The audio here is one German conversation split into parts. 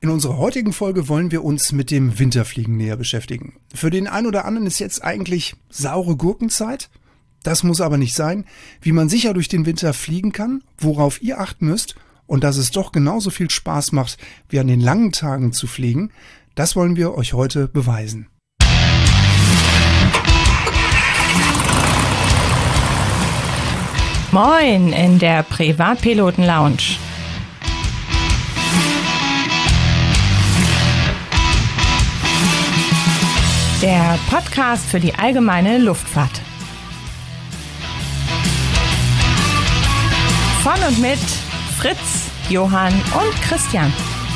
In unserer heutigen Folge wollen wir uns mit dem Winterfliegen näher beschäftigen. Für den einen oder anderen ist jetzt eigentlich saure Gurkenzeit. Das muss aber nicht sein. Wie man sicher durch den Winter fliegen kann, worauf ihr achten müsst und dass es doch genauso viel Spaß macht, wie an den langen Tagen zu fliegen, das wollen wir euch heute beweisen. Moin in der Privatpiloten-Lounge. Der Podcast für die allgemeine Luftfahrt. Von und mit Fritz, Johann und Christian.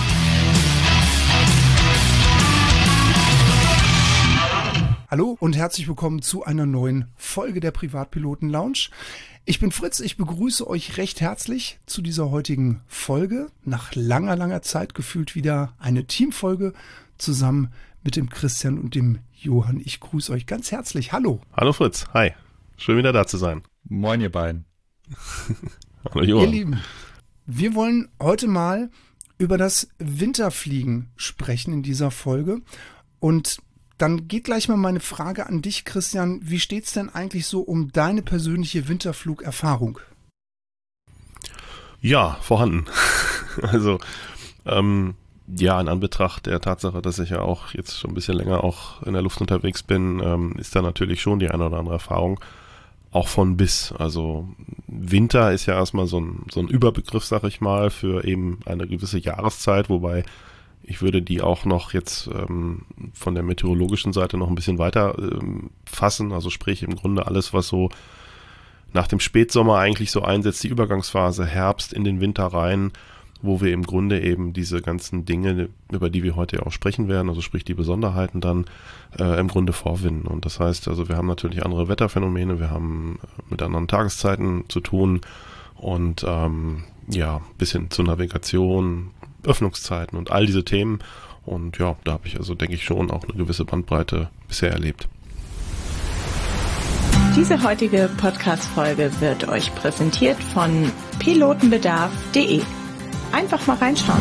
Hallo und herzlich willkommen zu einer neuen Folge der Privatpiloten-Lounge. Ich bin Fritz, ich begrüße euch recht herzlich zu dieser heutigen Folge. Nach langer Zeit gefühlt wieder eine Teamfolge zusammen mit dem Christian und dem Johann. Ich grüße euch ganz herzlich. Hallo. Hallo Fritz, hi. Schön wieder da zu sein. Moin ihr beiden. Hallo Johann. Ihr Lieben, wir wollen heute mal über das Winterfliegen sprechen in dieser Folge. Und dann geht gleich mal meine Frage an dich, Christian. Wie steht's denn eigentlich so um deine persönliche Winterflugerfahrung? Ja, vorhanden. Also, ja, in Anbetracht der Tatsache, dass ich ja auch jetzt schon ein bisschen länger auch in der Luft unterwegs bin, ist da natürlich schon die eine oder andere Erfahrung, auch von bis. Also Winter ist ja erstmal so ein Überbegriff, sag ich mal, für eben eine gewisse Jahreszeit, wobei ich würde die auch noch jetzt von der meteorologischen Seite noch ein bisschen weiter fassen, also sprich im Grunde alles, was so nach dem Spätsommer eigentlich so einsetzt, die Übergangsphase Herbst in den Winter rein, wo wir im Grunde eben diese ganzen Dinge, über die wir heute auch sprechen werden, also sprich die Besonderheiten dann im Grunde vorfinden. Und das heißt, also wir haben natürlich andere Wetterphänomene, wir haben mit anderen Tageszeiten zu tun und ja, bis hin zur Navigation, Öffnungszeiten und all diese Themen. Und ja, da habe ich also, denke ich, schon auch eine gewisse Bandbreite bisher erlebt. Diese heutige Podcast-Folge wird euch präsentiert von pilotenbedarf.de. Einfach mal reinschauen.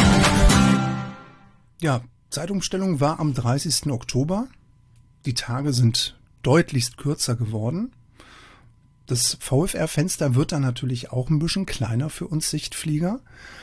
Ja, Zeitumstellung war am 30. Oktober. Die Tage sind deutlichst kürzer geworden. Das VFR-Fenster wird dann natürlich auch ein bisschen kleiner für uns Sichtflieger.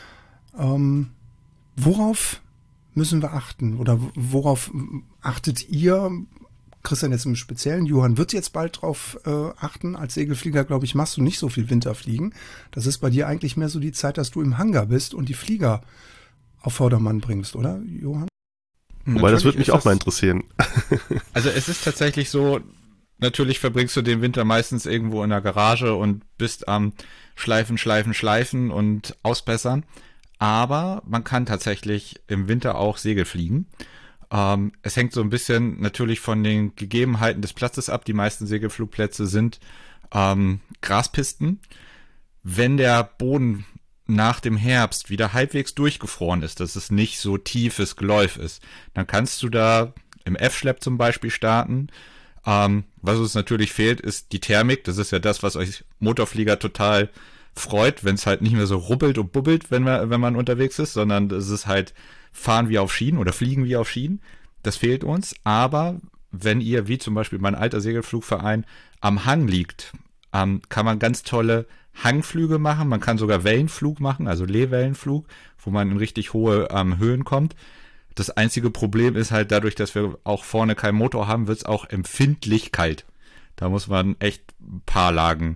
Worauf müssen wir achten oder worauf achtet ihr? Christian jetzt im Speziellen, Johann wird jetzt bald drauf achten. Als Segelflieger, glaube ich, machst du nicht so viel Winterfliegen. Das ist bei dir eigentlich mehr so die Zeit, dass du im Hangar bist und die Flieger auf Vordermann bringst, oder, Johann? Wobei, das würde mich auch mal interessieren. Also es ist tatsächlich so, natürlich verbringst du den Winter meistens irgendwo in der Garage und bist am Schleifen und ausbessern. Aber man kann tatsächlich im Winter auch Segel fliegen. Es hängt so ein bisschen natürlich von den Gegebenheiten des Platzes ab. Die meisten Segelflugplätze sind Graspisten. Wenn der Boden nach dem Herbst wieder halbwegs durchgefroren ist, dass es nicht so tiefes Geläuf ist, dann kannst du da im F-Schlepp zum Beispiel starten. Was uns natürlich fehlt, ist die Thermik. Das ist ja das, was euch Motorflieger total freut, wenn es halt nicht mehr so rubbelt und bubbelt, wenn man unterwegs ist, sondern es ist halt fahren wie auf Schienen oder fliegen wie auf Schienen. Das fehlt uns. Aber wenn ihr, wie zum Beispiel mein alter Segelflugverein, am Hang liegt, kann man ganz tolle Hangflüge machen. Man kann sogar Wellenflug machen, also Lehwellenflug, wo man in richtig hohe Höhen kommt. Das einzige Problem ist halt dadurch, dass wir auch vorne keinen Motor haben, wird es auch empfindlich kalt. Da muss man echt ein paar Lagen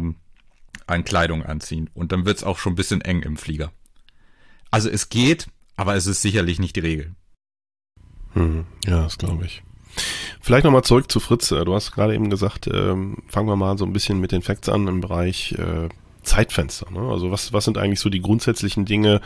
an Kleidung anziehen. Und dann wird es auch schon ein bisschen eng im Flieger. Also es geht, aber es ist sicherlich nicht die Regel. Ja, das glaube ich. Vielleicht nochmal zurück zu Fritz. Du hast gerade eben gesagt, fangen wir mal so ein bisschen mit den Facts an im Bereich Zeitfenster. Ne? Also was sind eigentlich so die grundsätzlichen Dinge,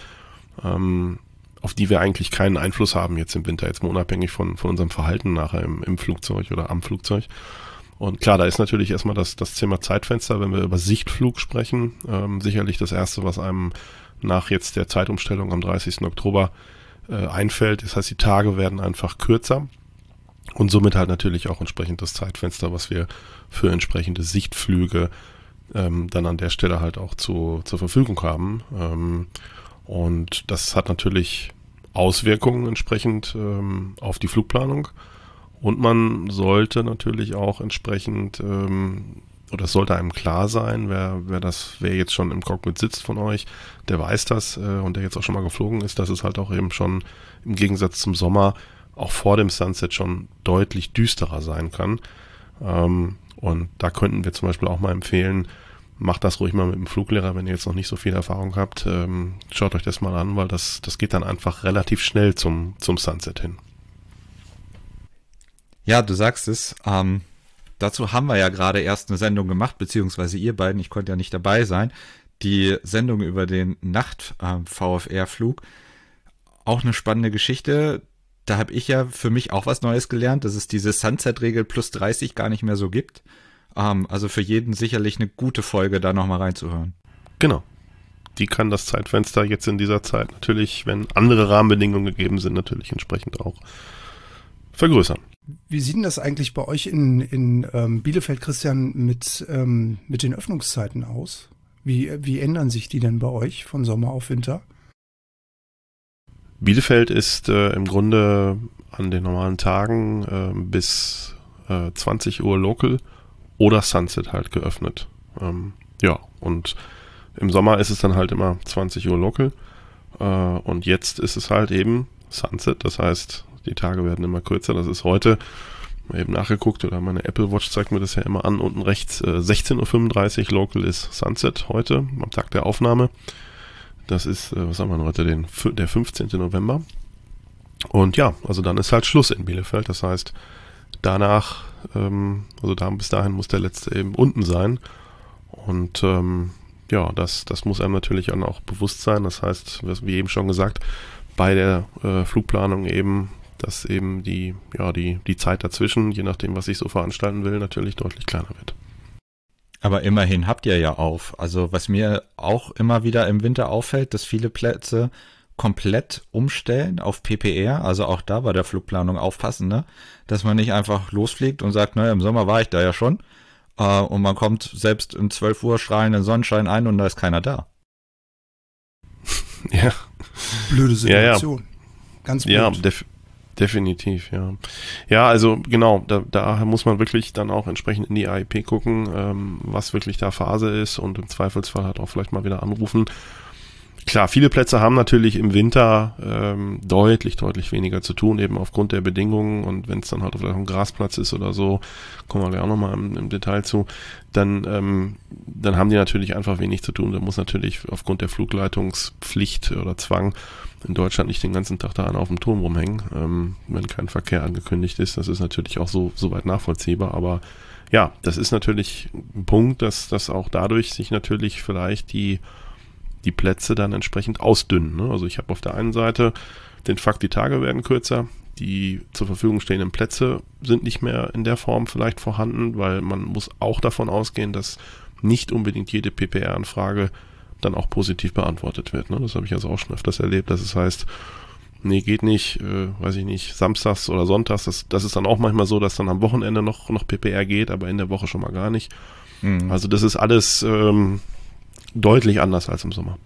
auf die wir eigentlich keinen Einfluss haben jetzt im Winter, jetzt mal unabhängig von unserem Verhalten nachher im Flugzeug oder am Flugzeug. Und klar, da ist natürlich erstmal das Thema Zeitfenster, wenn wir über Sichtflug sprechen, sicherlich das Erste, was einem nach jetzt der Zeitumstellung am 30. Oktober einfällt. Das heißt, die Tage werden einfach kürzer und somit halt natürlich auch entsprechend das Zeitfenster, was wir für entsprechende Sichtflüge dann an der Stelle halt auch zur Verfügung haben. Und das hat natürlich Auswirkungen entsprechend auf die Flugplanung. Und man sollte natürlich auch entsprechend, oder es sollte einem klar sein, wer jetzt schon im Cockpit sitzt von euch, der weiß das und der jetzt auch schon mal geflogen ist, dass es halt auch eben schon im Gegensatz zum Sommer auch vor dem Sunset schon deutlich düsterer sein kann. Und da könnten wir zum Beispiel auch mal empfehlen, macht das ruhig mal mit dem Fluglehrer, wenn ihr jetzt noch nicht so viel Erfahrung habt. Schaut euch das mal an, weil das geht dann einfach relativ schnell zum Sunset hin. Ja, du sagst es. Dazu haben wir ja gerade erst eine Sendung gemacht, beziehungsweise ihr beiden, ich konnte ja nicht dabei sein. Die Sendung über den Nacht-VFR-Flug. Auch eine spannende Geschichte. Da habe ich ja für mich auch was Neues gelernt, dass es diese Sunset-Regel plus 30 gar nicht mehr so gibt. Also für jeden sicherlich eine gute Folge, da nochmal reinzuhören. Genau. Die kann das Zeitfenster jetzt in dieser Zeit natürlich, wenn andere Rahmenbedingungen gegeben sind, natürlich entsprechend auch vergrößern. Wie sieht denn das eigentlich bei euch in Bielefeld, Christian, mit den Öffnungszeiten aus? Wie ändern sich die denn bei euch von Sommer auf Winter? Bielefeld ist im Grunde an den normalen Tagen bis 20 Uhr Local oder Sunset halt geöffnet. Ja, und im Sommer ist es dann halt immer 20 Uhr Local und jetzt ist es halt eben Sunset, das heißt, die Tage werden immer kürzer. Das ist heute, mal eben nachgeguckt, oder meine Apple Watch zeigt mir das ja immer an, unten rechts 16.35 Uhr Local ist Sunset heute, am Tag der Aufnahme. Das ist, was haben wir denn heute, der 15. November. Und ja, also dann ist halt Schluss in Bielefeld. Das heißt, danach, bis dahin muss der letzte eben unten sein. Und ja, das muss einem natürlich auch bewusst sein. Das heißt, wie eben schon gesagt, bei der Flugplanung eben, dass eben die Zeit dazwischen, je nachdem, was ich so veranstalten will, natürlich deutlich kleiner wird. Aber immerhin habt ihr ja auf. Also was mir auch immer wieder im Winter auffällt, dass viele Plätze komplett umstellen auf PPR. Also auch da bei der Flugplanung aufpassen, ne? Dass man nicht einfach losfliegt und sagt, naja, im Sommer war ich da ja schon. Und man kommt selbst um 12 Uhr strahlenden Sonnenschein ein und da ist keiner da. Ja. Blöde Situation. Ja. Ganz blöd. Ja, definitiv, ja. Ja, also genau, da muss man wirklich dann auch entsprechend in die AIP gucken, was wirklich da Phase ist und im Zweifelsfall halt auch vielleicht mal wieder anrufen. Klar, viele Plätze haben natürlich im Winter deutlich weniger zu tun, eben aufgrund der Bedingungen, und wenn es dann halt vielleicht ein Grasplatz ist oder so, kommen wir gleich auch nochmal im Detail zu, dann haben die natürlich einfach wenig zu tun. Da muss natürlich aufgrund der Flugleitungspflicht oder Zwang in Deutschland nicht den ganzen Tag da auf dem Turm rumhängen, wenn kein Verkehr angekündigt ist. Das ist natürlich auch so weit nachvollziehbar, aber ja, das ist natürlich ein Punkt, dass auch dadurch sich natürlich vielleicht die Plätze dann entsprechend ausdünnen. Ne? Also ich habe auf der einen Seite den Fakt, die Tage werden kürzer, die zur Verfügung stehenden Plätze sind nicht mehr in der Form vielleicht vorhanden, weil man muss auch davon ausgehen, dass nicht unbedingt jede PPR-Anfrage dann auch positiv beantwortet wird. Ne? Das habe ich also auch schon öfters erlebt, dass es heißt, nee, geht nicht, weiß ich nicht, samstags oder sonntags, das ist dann auch manchmal so, dass dann am Wochenende noch PPR geht, aber in der Woche schon mal gar nicht. Mhm. Also das ist alles deutlich anders als im Sommer.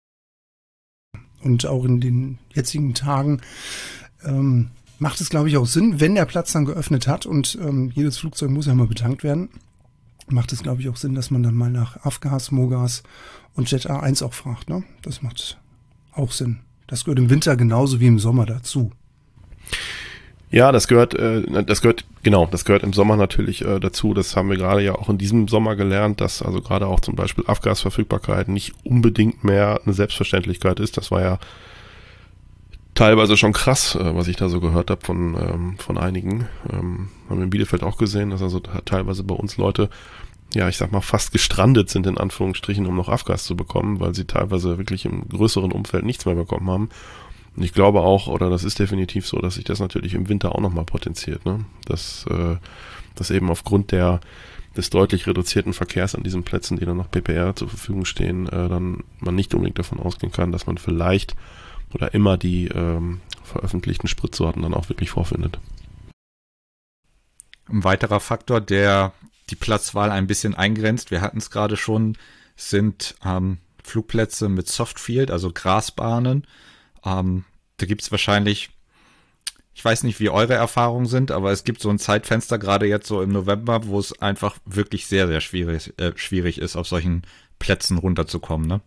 Und auch in den jetzigen Tagen macht es, glaube ich, auch Sinn, wenn der Platz dann geöffnet hat und jedes Flugzeug muss ja mal betankt werden, macht es, glaube ich, auch Sinn, dass man dann mal nach Avgas, Mogas und Jet A1 auch fragt. Ne? Das macht auch Sinn. Das gehört im Winter genauso wie im Sommer dazu. Ja, das gehört im Sommer natürlich dazu. Das haben wir gerade ja auch in diesem Sommer gelernt, dass also gerade auch zum Beispiel Avgasverfügbarkeit nicht unbedingt mehr eine Selbstverständlichkeit ist. Das war ja teilweise schon krass, was ich da so gehört habe von einigen. Haben wir in Bielefeld auch gesehen, dass also teilweise bei uns Leute, ja, ich sag mal, fast gestrandet sind, in Anführungsstrichen, um noch Avgas zu bekommen, weil sie teilweise wirklich im größeren Umfeld nichts mehr bekommen haben. Und ich glaube auch, oder das ist definitiv so, dass sich das natürlich im Winter auch nochmal potenziert, ne? Dass eben aufgrund des deutlich reduzierten Verkehrs an diesen Plätzen, die dann noch PPR zur Verfügung stehen, dann man nicht unbedingt davon ausgehen kann, dass man vielleicht oder immer die veröffentlichten Spritsorten dann auch wirklich vorfindet. Ein weiterer Faktor, der die Platzwahl ein bisschen eingrenzt, wir hatten es gerade schon, sind Flugplätze mit Softfield, also Grasbahnen. Da gibt's wahrscheinlich, ich weiß nicht, wie eure Erfahrungen sind, aber es gibt so ein Zeitfenster, gerade jetzt so im November, wo es einfach wirklich sehr, sehr schwierig ist, auf solchen Plätzen runterzukommen, ne?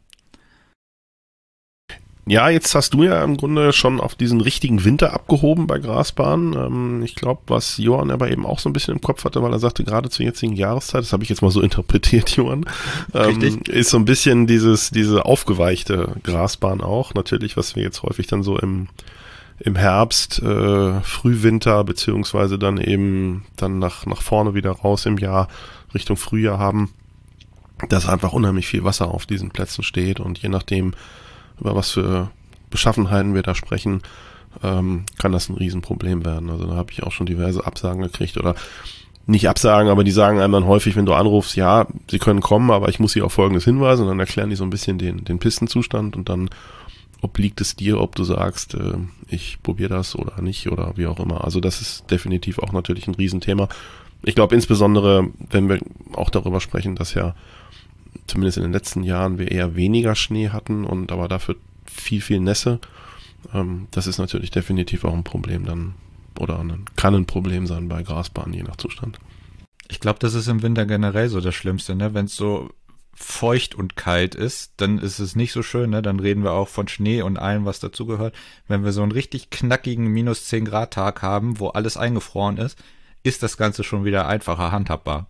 Ja, jetzt hast du ja im Grunde schon auf diesen richtigen Winter abgehoben bei Grasbahnen. Ich glaube, was Johann aber eben auch so ein bisschen im Kopf hatte, weil er sagte, gerade zur jetzigen Jahreszeit, das habe ich jetzt mal so interpretiert, Johann, ist so ein bisschen diese aufgeweichte Grasbahn auch. Natürlich, was wir jetzt häufig dann so im Herbst, Frühwinter, beziehungsweise dann eben dann nach vorne wieder raus im Jahr, Richtung Frühjahr haben, dass einfach unheimlich viel Wasser auf diesen Plätzen steht und je nachdem, über was für Beschaffenheiten wir da sprechen, kann das ein Riesenproblem werden. Also da habe ich auch schon diverse Absagen gekriegt oder nicht Absagen, aber die sagen einem dann häufig, wenn du anrufst, ja, sie können kommen, aber ich muss sie auf Folgendes hinweisen und dann erklären die so ein bisschen den Pistenzustand und dann obliegt es dir, ob du sagst, ich probiere das oder nicht oder wie auch immer. Also das ist definitiv auch natürlich ein Riesenthema. Ich glaube insbesondere, wenn wir auch darüber sprechen, dass ja zumindest in den letzten Jahren wir eher weniger Schnee hatten und aber dafür viel Nässe. Das ist natürlich definitiv auch ein Problem dann oder kann ein Problem sein bei Grasbahnen, je nach Zustand. Ich glaube, das ist im Winter generell so das Schlimmste, ne? Wenn es so feucht und kalt ist, dann ist es nicht so schön, ne? Dann reden wir auch von Schnee und allem, was dazugehört. Wenn wir so einen richtig knackigen -10-Grad-Tag haben, wo alles eingefroren ist das Ganze schon wieder einfacher handhabbar.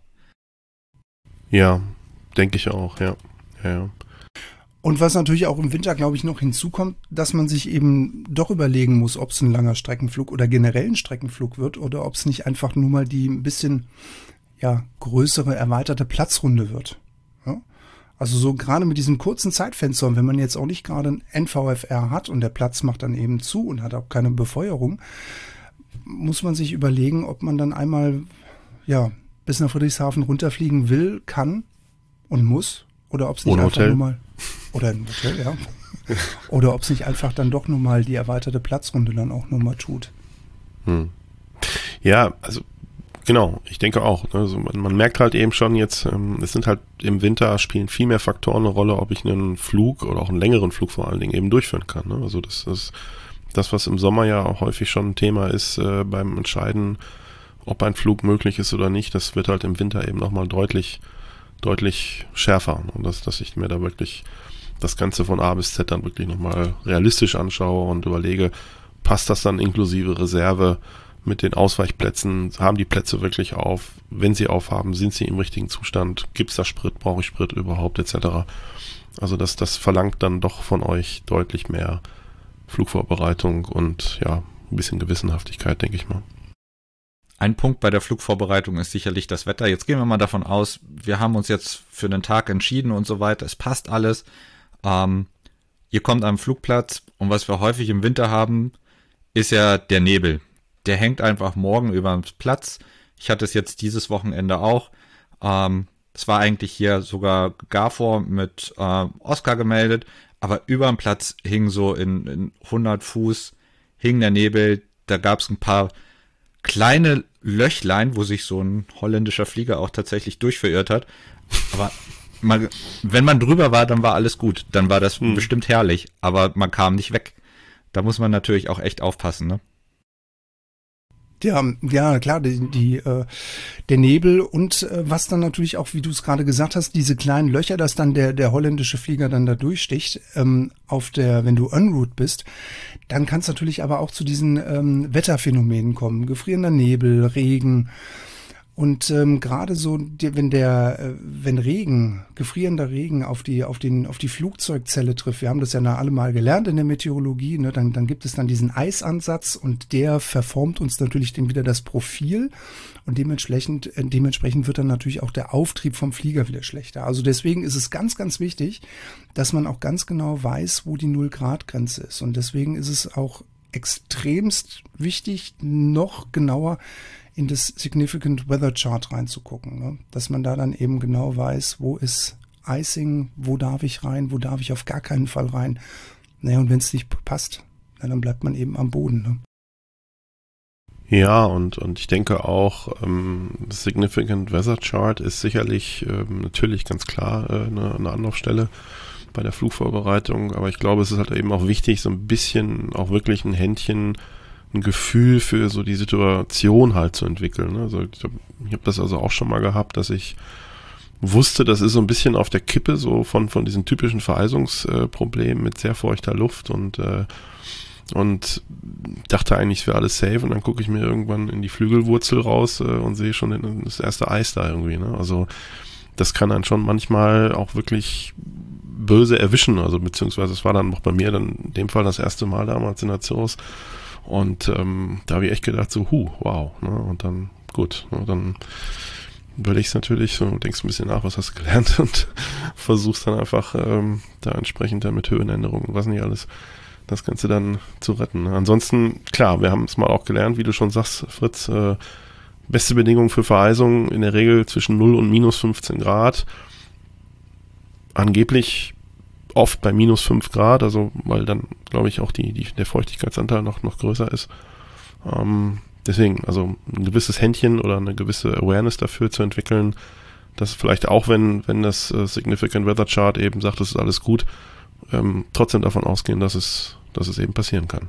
Ja, denke ich auch, ja. Und was natürlich auch im Winter, glaube ich, noch hinzukommt, dass man sich eben doch überlegen muss, ob es ein langer Streckenflug oder generell ein Streckenflug wird oder ob es nicht einfach nur mal die ein bisschen größere, erweiterte Platzrunde wird. Ja? Also so gerade mit diesen kurzen Zeitfenstern, wenn man jetzt auch nicht gerade ein NVFR hat und der Platz macht dann eben zu und hat auch keine Befeuerung, muss man sich überlegen, ob man dann einmal bis nach Friedrichshafen runterfliegen will, kann und muss, oder ob es nicht einfach nur mal, oder ein Hotel, ja, oder ob es nicht einfach dann doch nur mal die erweiterte Platzrunde dann auch nur mal tut. Ja, also genau, ich denke auch. Also man merkt halt eben schon jetzt, es sind halt im Winter spielen viel mehr Faktoren eine Rolle, ob ich einen Flug oder auch einen längeren Flug vor allen Dingen eben durchführen kann. Ne? Also das ist das, was im Sommer ja auch häufig schon ein Thema ist beim Entscheiden, ob ein Flug möglich ist oder nicht. Das wird halt im Winter eben nochmal deutlich schärfer. Und dass ich mir da wirklich das Ganze von A bis Z dann wirklich nochmal realistisch anschaue und überlege, passt das dann inklusive Reserve mit den Ausweichplätzen? Haben die Plätze wirklich auf? Wenn sie aufhaben, sind sie im richtigen Zustand? Gibt es da Sprit? Brauche ich Sprit überhaupt? Etc. Also das verlangt dann doch von euch deutlich mehr Flugvorbereitung und ein bisschen Gewissenhaftigkeit, denke ich mal. Ein Punkt bei der Flugvorbereitung ist sicherlich das Wetter. Jetzt gehen wir mal davon aus, wir haben uns jetzt für den Tag entschieden und so weiter. Es passt alles. Ihr kommt am Flugplatz und was wir häufig im Winter haben, ist ja der Nebel. Der hängt einfach morgen über dem Platz. Ich hatte es jetzt dieses Wochenende auch. Es war eigentlich hier sogar Gafor mit Oscar gemeldet, aber über dem Platz hing so in 100 Fuß hing der Nebel. Da gab es ein paar kleine Löchlein, wo sich so ein holländischer Flieger auch tatsächlich durchverirrt hat. Aber wenn man drüber war, dann war alles gut. Dann war das bestimmt herrlich, aber man kam nicht weg. Da muss man natürlich auch echt aufpassen, ne? Ja, klar, der Nebel und was dann natürlich auch, wie du es gerade gesagt hast, diese kleinen Löcher, dass dann der holländische Flieger dann da durchsticht, wenn du en route bist, dann kann es natürlich aber auch zu diesen Wetterphänomenen kommen. Gefrierender Nebel, Regen und gerade so, wenn gefrierender Regen auf die Flugzeugzelle trifft, wir haben das ja alle mal gelernt in der Meteorologie, ne, dann gibt es dann diesen Eisansatz und der verformt uns natürlich dann wieder das Profil und dementsprechend wird dann natürlich auch der Auftrieb vom Flieger wieder schlechter. Also deswegen ist es ganz, ganz wichtig, dass man auch ganz genau weiß, wo die 0-Grad-Grenze ist und deswegen ist es auch extremst wichtig, noch genauer in das Significant Weather Chart reinzugucken, ne? Dass man da dann eben genau weiß, wo ist Icing, wo darf ich rein, wo darf ich auf gar keinen Fall rein. Naja, und wenn es nicht passt, dann bleibt man eben am Boden. Ne? Ja, und ich denke auch, das Significant Weather Chart ist sicherlich natürlich ganz klar eine Anlaufstelle. bei der Flugvorbereitung, aber ich glaube, es ist halt eben auch wichtig, so ein bisschen auch wirklich ein Händchen, ein Gefühl für so die Situation halt zu entwickeln. Ne? Also ich habe das also auch schon mal gehabt, dass ich wusste, das ist so ein bisschen auf der Kippe so von diesen typischen Vereisungsproblemen mit sehr feuchter Luft und dachte eigentlich, es wäre alles safe und dann gucke ich mir irgendwann in die Flügelwurzel raus und sehe schon das erste Eis da irgendwie. Ne? Also das kann einen schon manchmal auch wirklich böse erwischen, also beziehungsweise es war dann auch bei mir dann in dem Fall das erste Mal damals in der Zoos und da habe ich echt gedacht so, wow, ne? Und dann gut, ne? Dann überlegst natürlich, so denkst ein bisschen nach, was hast du gelernt und versuchst dann einfach da entsprechend dann mit Höhenänderungen und was nicht alles das Ganze dann zu retten. Ansonsten, klar, wir haben es mal auch gelernt, wie du schon sagst, Fritz, beste Bedingungen für Vereisung in der Regel zwischen 0 und minus 15 Grad. Angeblich oft bei minus 5 Grad, also weil dann, glaube ich, auch der Feuchtigkeitsanteil noch größer ist. Deswegen, also ein gewisses Händchen oder eine gewisse Awareness dafür zu entwickeln, dass vielleicht auch, wenn das Significant Weather Chart eben sagt, es ist alles gut, trotzdem davon ausgehen, dass es eben passieren kann.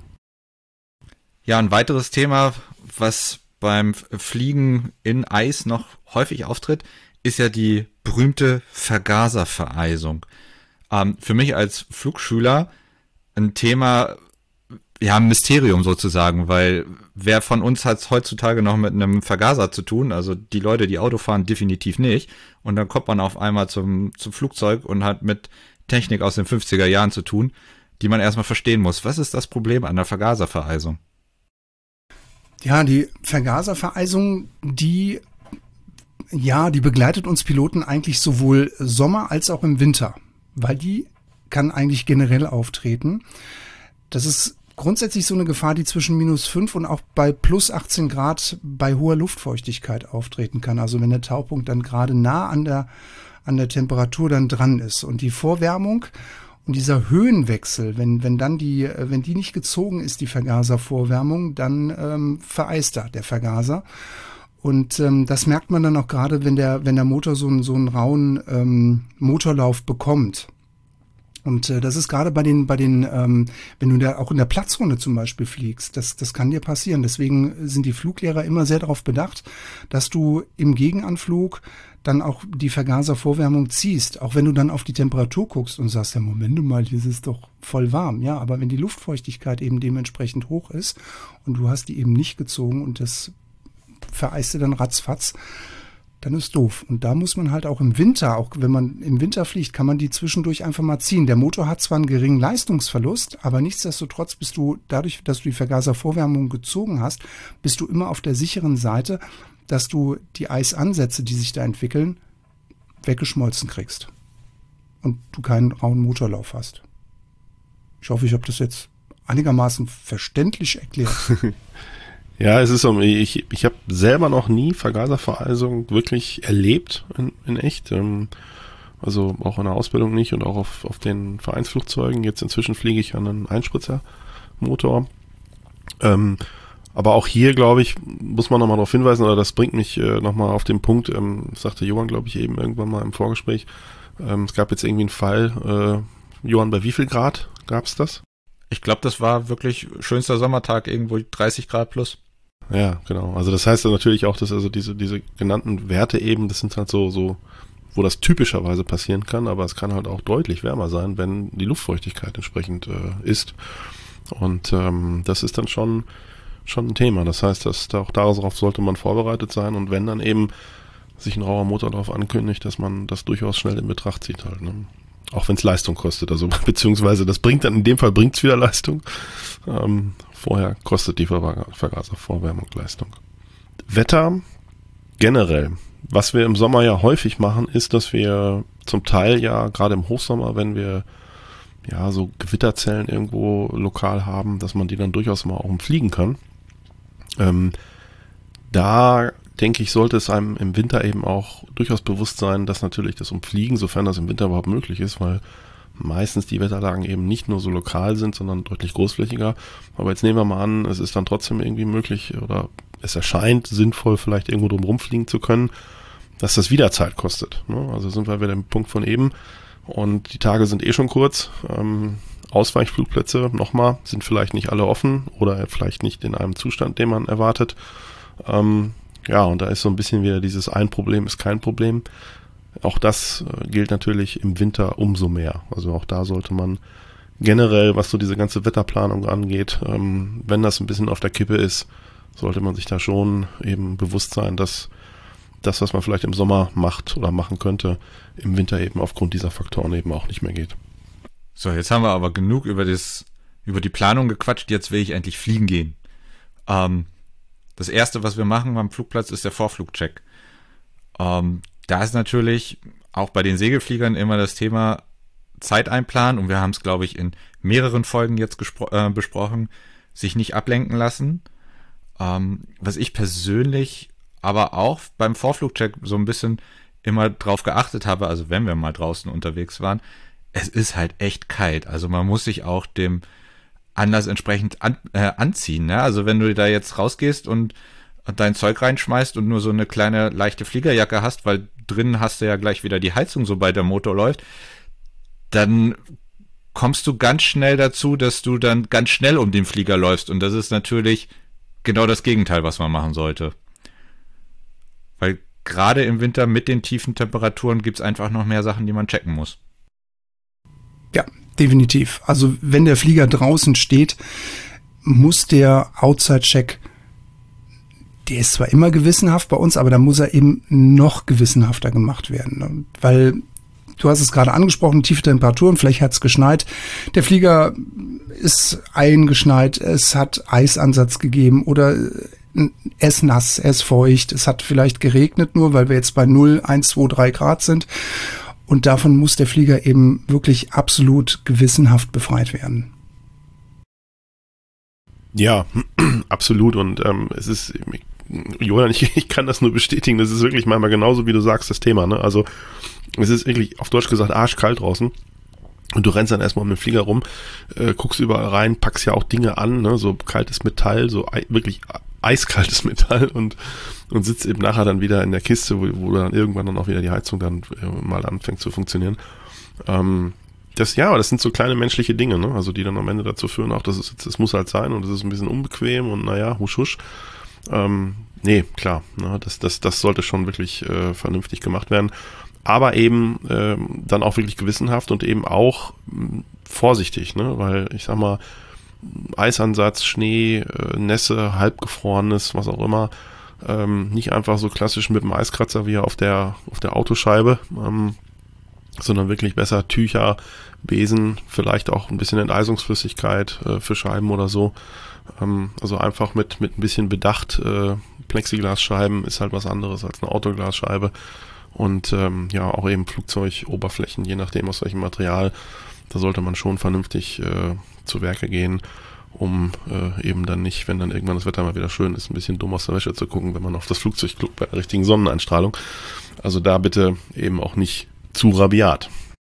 Ja, ein weiteres Thema, was beim Fliegen in Eis noch häufig auftritt, ist ja die berühmte Vergaservereisung. Für mich als Flugschüler ein Thema, ja, ein Mysterium sozusagen, weil wer von uns hat es heutzutage noch mit einem Vergaser zu tun? Also die Leute, die Auto fahren, definitiv nicht. Und dann kommt man auf einmal zum Flugzeug und hat mit Technik aus den 50er Jahren zu tun, die man erstmal verstehen muss. Was ist das Problem an der Vergaservereisung? Ja, die Vergaservereisung, die begleitet uns Piloten eigentlich sowohl Sommer als auch im Winter, weil die kann eigentlich generell auftreten. Das ist grundsätzlich so eine Gefahr, die zwischen minus 5 und auch bei plus 18 Grad bei hoher Luftfeuchtigkeit auftreten kann. Also wenn der Taupunkt dann gerade nah an der Temperatur dann dran ist. Und die Vorwärmung und dieser Höhenwechsel, wenn die nicht gezogen ist, die Vergaservorwärmung, dann vereist da der Vergaser. Und das merkt man dann auch gerade, wenn der Motor so einen rauen Motorlauf bekommt. Und das ist gerade bei den, wenn du da auch in der Platzrunde zum Beispiel fliegst, das kann dir passieren. Deswegen sind die Fluglehrer immer sehr darauf bedacht, dass du im Gegenanflug dann auch die Vergaservorwärmung ziehst. Auch wenn du dann auf die Temperatur guckst und sagst, ja, Moment mal, hier ist es doch voll warm. Ja, aber wenn die Luftfeuchtigkeit eben dementsprechend hoch ist und du hast die eben nicht gezogen und das vereist du dann ratzfatz, dann ist doof. Und da muss man halt auch im Winter, auch wenn man im Winter fliegt, kann man die zwischendurch einfach mal ziehen. Der Motor hat zwar einen geringen Leistungsverlust, aber nichtsdestotrotz bist du, dadurch, dass du die Vergaservorwärmung gezogen hast, bist du immer auf der sicheren Seite, dass du die Eisansätze, die sich da entwickeln, weggeschmolzen kriegst. Und du keinen rauen Motorlauf hast. Ich hoffe, ich habe das jetzt einigermaßen verständlich erklärt. Ja, es ist so, ich habe selber noch nie Vergaservereisung wirklich erlebt in echt. Also auch in der Ausbildung nicht und auch auf den Vereinsflugzeugen. Jetzt inzwischen fliege ich an einen Einspritzermotor. Aber auch hier, glaube ich, muss man nochmal darauf hinweisen, oder das bringt mich nochmal auf den Punkt, sagte Johann, glaube ich, eben irgendwann mal im Vorgespräch. Es gab jetzt irgendwie einen Fall, Johann, bei wie viel Grad gab es das? Ich glaube, das war wirklich schönster Sommertag, irgendwo 30 Grad plus. Ja, genau. Also das heißt dann natürlich auch, dass also diese genannten Werte eben, das sind halt so, wo das typischerweise passieren kann, aber es kann halt auch deutlich wärmer sein, wenn die Luftfeuchtigkeit entsprechend ist. Und das ist dann schon ein Thema. Das heißt, dass auch darauf sollte man vorbereitet sein und wenn dann eben sich ein rauer Motorlauf ankündigt, dass man das durchaus schnell in Betracht zieht halt, ne? Auch wenn es Leistung kostet, also beziehungsweise das bringt dann, in dem Fall bringt es wieder Leistung. Vorher kostet die Vergaservorwärmung Leistung. Wetter generell. Was wir im Sommer ja häufig machen, ist, dass wir zum Teil ja gerade im Hochsommer, wenn wir ja so Gewitterzellen irgendwo lokal haben, dass man die dann durchaus mal auch umfliegen kann. Da denke ich, sollte es einem im Winter eben auch durchaus bewusst sein, dass natürlich das Umfliegen, sofern das im Winter überhaupt möglich ist, weil meistens die Wetterlagen eben nicht nur so lokal sind, sondern deutlich großflächiger. Aber jetzt nehmen wir mal an, es ist dann trotzdem irgendwie möglich oder es erscheint sinnvoll, vielleicht irgendwo drum rumfliegen zu können, dass das wieder Zeit kostet. Also sind wir wieder im Punkt von eben, und die Tage sind schon kurz. Ausweichflugplätze nochmal sind vielleicht nicht alle offen oder vielleicht nicht in einem Zustand, den man erwartet. Und da ist so ein bisschen wieder dieses ein Problem ist kein Problem. Auch das gilt natürlich im Winter umso mehr. Also auch da sollte man generell, was so diese ganze Wetterplanung angeht, wenn das ein bisschen auf der Kippe ist, sollte man sich da schon eben bewusst sein, dass das, was man vielleicht im Sommer macht oder machen könnte, im Winter eben aufgrund dieser Faktoren eben auch nicht mehr geht. So, jetzt haben wir aber genug über die Planung gequatscht, jetzt will ich endlich fliegen gehen. Das erste, was wir machen beim Flugplatz, ist der Vorflugcheck. Da ist natürlich auch bei den Segelfliegern immer das Thema Zeit einplanen und wir haben es, glaube ich, in mehreren Folgen jetzt besprochen, sich nicht ablenken lassen. Was ich persönlich aber auch beim Vorflugcheck so ein bisschen immer drauf geachtet habe, also wenn wir mal draußen unterwegs waren, es ist halt echt kalt. Also man muss sich auch dem Anlass entsprechend anziehen. Ne? Also wenn du da jetzt rausgehst und dein Zeug reinschmeißt und nur so eine kleine leichte Fliegerjacke hast, weil drinnen hast du ja gleich wieder die Heizung, sobald der Motor läuft, dann kommst du ganz schnell dazu, dass du dann ganz schnell um den Flieger läufst. Und das ist natürlich genau das Gegenteil, was man machen sollte. Weil gerade im Winter mit den tiefen Temperaturen gibt es einfach noch mehr Sachen, die man checken muss. Ja, definitiv. Also wenn der Flieger draußen steht, muss der Outside-Check, der ist zwar immer gewissenhaft bei uns, aber da muss er eben noch gewissenhafter gemacht werden. Weil, du hast es gerade angesprochen, tiefe Temperaturen, vielleicht hat es geschneit. Der Flieger ist eingeschneit, es hat Eisansatz gegeben oder er ist nass, er ist feucht, es hat vielleicht geregnet nur, weil wir jetzt bei 0, 1, 2, 3 Grad sind. Und davon muss der Flieger eben wirklich absolut gewissenhaft befreit werden. Ja, absolut. Und es ist, Julian, ich kann das nur bestätigen, das ist wirklich manchmal genauso, wie du sagst, das Thema. Ne? Also es ist wirklich, auf Deutsch gesagt, arschkalt draußen. Und du rennst dann erstmal mit dem Flieger rum, guckst überall rein, packst ja auch Dinge an, ne? So kaltes Metall, so wirklich eiskaltes Metall und sitzt eben nachher dann wieder in der Kiste, wo dann irgendwann dann auch wieder die Heizung dann mal anfängt zu funktionieren. Das sind so kleine menschliche Dinge, ne? Also die dann am Ende dazu führen, auch das muss halt sein und es ist ein bisschen unbequem und naja, husch husch. Nee, klar, ne? Das sollte schon wirklich vernünftig gemacht werden. Aber eben dann auch wirklich gewissenhaft und eben auch vorsichtig, ne? Weil ich sag mal, Eisansatz, Schnee, Nässe, halbgefrorenes, was auch immer, nicht einfach so klassisch mit dem Eiskratzer wie auf der Autoscheibe, sondern wirklich besser Tücher, Besen, vielleicht auch ein bisschen Enteisungsflüssigkeit für Scheiben oder so. Also einfach mit ein bisschen Bedacht, Plexiglasscheiben ist halt was anderes als eine Autoglasscheibe. Und auch eben Flugzeugoberflächen, je nachdem aus welchem Material, da sollte man schon vernünftig zu Werke gehen, um eben dann nicht, wenn dann irgendwann das Wetter mal wieder schön ist, ein bisschen dumm aus der Wäsche zu gucken, wenn man auf das Flugzeug guckt bei der richtigen Sonneneinstrahlung. Also da bitte eben auch nicht zu rabiat.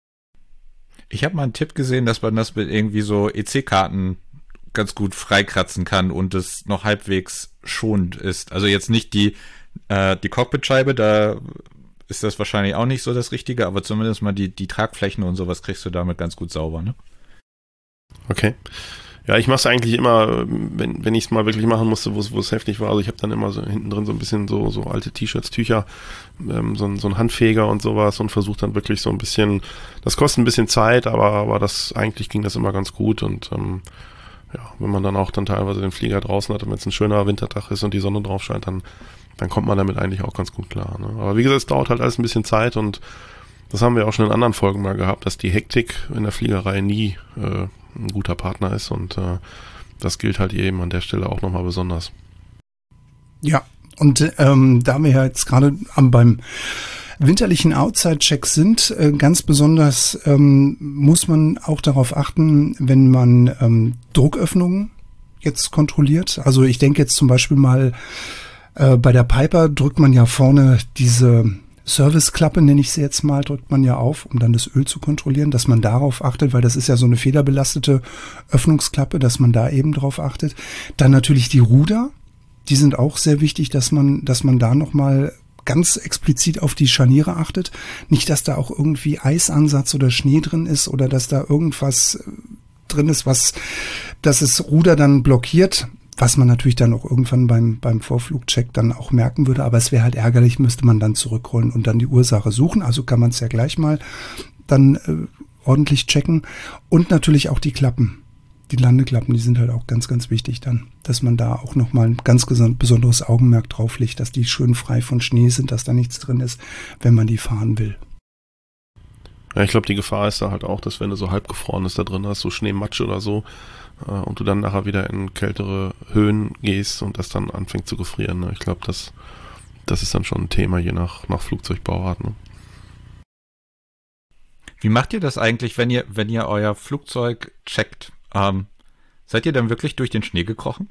Ich habe mal einen Tipp gesehen, dass man das mit irgendwie so EC-Karten ganz gut freikratzen kann und es noch halbwegs schonend ist. Also jetzt nicht die Cockpitscheibe, da ist das wahrscheinlich auch nicht so das Richtige, aber zumindest mal die Tragflächen und sowas kriegst du damit ganz gut sauber, ne? Okay. Ja, ich mache es eigentlich immer, wenn ich es mal wirklich machen musste, wo es heftig war. Also ich habe dann immer so hinten drin so ein bisschen so alte T-Shirts, Tücher, so ein Handfeger und sowas und versuche dann wirklich so ein bisschen, das kostet ein bisschen Zeit, aber eigentlich ging das immer ganz gut und wenn man dann auch dann teilweise den Flieger draußen hat und wenn es ein schöner Wintertag ist und die Sonne drauf scheint, dann kommt man damit eigentlich auch ganz gut klar. Ne? Aber wie gesagt, es dauert halt alles ein bisschen Zeit und das haben wir auch schon in anderen Folgen mal gehabt, dass die Hektik in der Fliegerei nie ein guter Partner ist und das gilt halt eben an der Stelle auch nochmal besonders. Ja, und da wir ja jetzt gerade beim winterlichen Outside-Check sind, ganz besonders muss man auch darauf achten, wenn man Drucköffnungen jetzt kontrolliert. Also ich denke jetzt zum Beispiel mal bei der Piper drückt man ja vorne diese Serviceklappe, nenne ich sie jetzt mal, drückt man ja auf, um dann das Öl zu kontrollieren, dass man darauf achtet, weil das ist ja so eine federbelastete Öffnungsklappe, dass man da eben drauf achtet. Dann natürlich die Ruder, die sind auch sehr wichtig, dass man da nochmal ganz explizit auf die Scharniere achtet. Nicht, dass da auch irgendwie Eisansatz oder Schnee drin ist oder dass da irgendwas drin ist, dass das Ruder dann blockiert, was man natürlich dann auch irgendwann beim Vorflugcheck dann auch merken würde. Aber es wäre halt ärgerlich, müsste man dann zurückrollen und dann die Ursache suchen. Also kann man es ja gleich mal dann ordentlich checken. Und natürlich auch die Klappen. Die Landeklappen, die sind halt auch ganz, ganz wichtig dann, dass man da auch nochmal ein ganz besonderes Augenmerk drauf legt, dass die schön frei von Schnee sind, dass da nichts drin ist, wenn man die fahren will. Ja, ich glaube, die Gefahr ist da halt auch, dass wenn du so halbgefrorenes da drin hast, so Schneematsch oder so, und du dann nachher wieder in kältere Höhen gehst und das dann anfängt zu gefrieren. Ne? Ich glaube, das ist dann schon ein Thema, je nach Flugzeugbauart. Ne? Wie macht ihr das eigentlich, wenn ihr euer Flugzeug checkt? Seid ihr dann wirklich durch den Schnee gekrochen?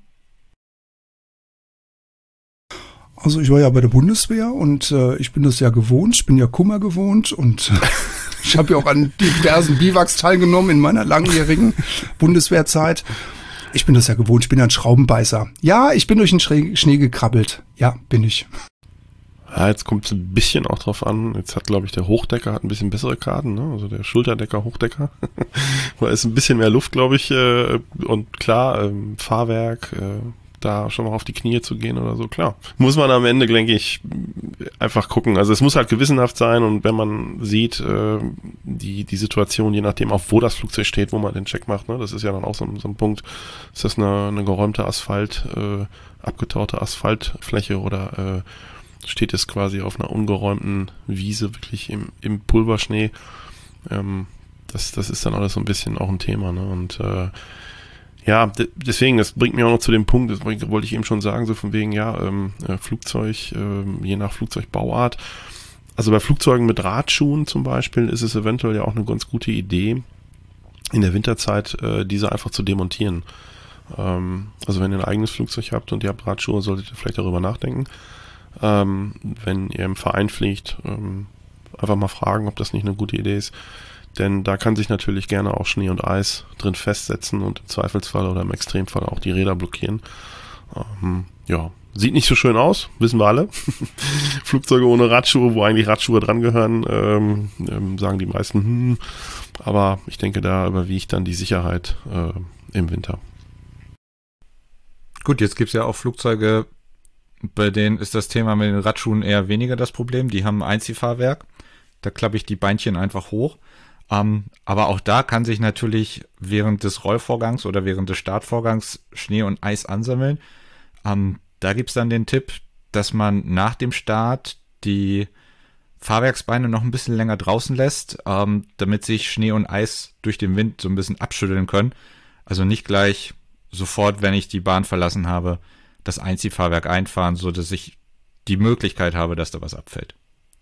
Also ich war ja bei der Bundeswehr und ich bin das ja gewohnt, ich bin ja Kummer gewohnt und ich habe ja auch an diversen Biwaks teilgenommen in meiner langjährigen Bundeswehrzeit. Ich bin das ja gewohnt, ich bin ja ein Schraubenbeißer. Ja, ich bin durch den Schnee gekrabbelt. Ja, bin ich. Ja, jetzt kommt es ein bisschen auch drauf an. Jetzt hat, glaube ich, der Hochdecker ein bisschen bessere Karten, ne? Also der Schulterdecker, Hochdecker. Da ist ein bisschen mehr Luft, glaube ich. Und klar, Fahrwerk, da schon mal auf die Knie zu gehen oder so, klar. Muss man am Ende, denke ich, einfach gucken. Also es muss halt gewissenhaft sein und wenn man sieht, die Situation, je nachdem auch wo das Flugzeug steht, wo man den Check macht, ne? Das ist ja dann auch so ein Punkt. Ist das eine geräumte abgetaute Asphaltfläche oder steht es quasi auf einer ungeräumten Wiese, wirklich im Pulverschnee. Das ist dann alles so ein bisschen auch ein Thema. Ne? Und ja, deswegen, das bringt mich auch noch zu dem Punkt, das wollte ich eben schon sagen, so von wegen, Flugzeug, je nach Flugzeugbauart. Also bei Flugzeugen mit Radschuhen zum Beispiel ist es eventuell ja auch eine ganz gute Idee, in der Winterzeit diese einfach zu demontieren. Also wenn ihr ein eigenes Flugzeug habt und ihr habt Radschuhe, solltet ihr vielleicht darüber nachdenken. Wenn ihr im Verein fliegt, einfach mal fragen, ob das nicht eine gute Idee ist. Denn da kann sich natürlich gerne auch Schnee und Eis drin festsetzen und im Zweifelsfall oder im Extremfall auch die Räder blockieren. Ja, sieht nicht so schön aus, wissen wir alle. Flugzeuge ohne Radschuhe, wo eigentlich Radschuhe dran gehören, sagen die meisten, aber ich denke, da überwiegt dann die Sicherheit im Winter. Gut, jetzt gibt es ja auch Flugzeuge, bei denen ist das Thema mit den Radschuhen eher weniger das Problem. Die haben ein Einziehfahrwerk. Da klappe ich die Beinchen einfach hoch. Aber auch da kann sich natürlich während des Rollvorgangs oder während des Startvorgangs Schnee und Eis ansammeln. Da gibt es dann den Tipp, dass man nach dem Start die Fahrwerksbeine noch ein bisschen länger draußen lässt, damit sich Schnee und Eis durch den Wind so ein bisschen abschütteln können. Also nicht gleich sofort, wenn ich die Bahn verlassen habe, das Einziehfahrwerk einfahren, so dass ich die Möglichkeit habe, dass da was abfällt.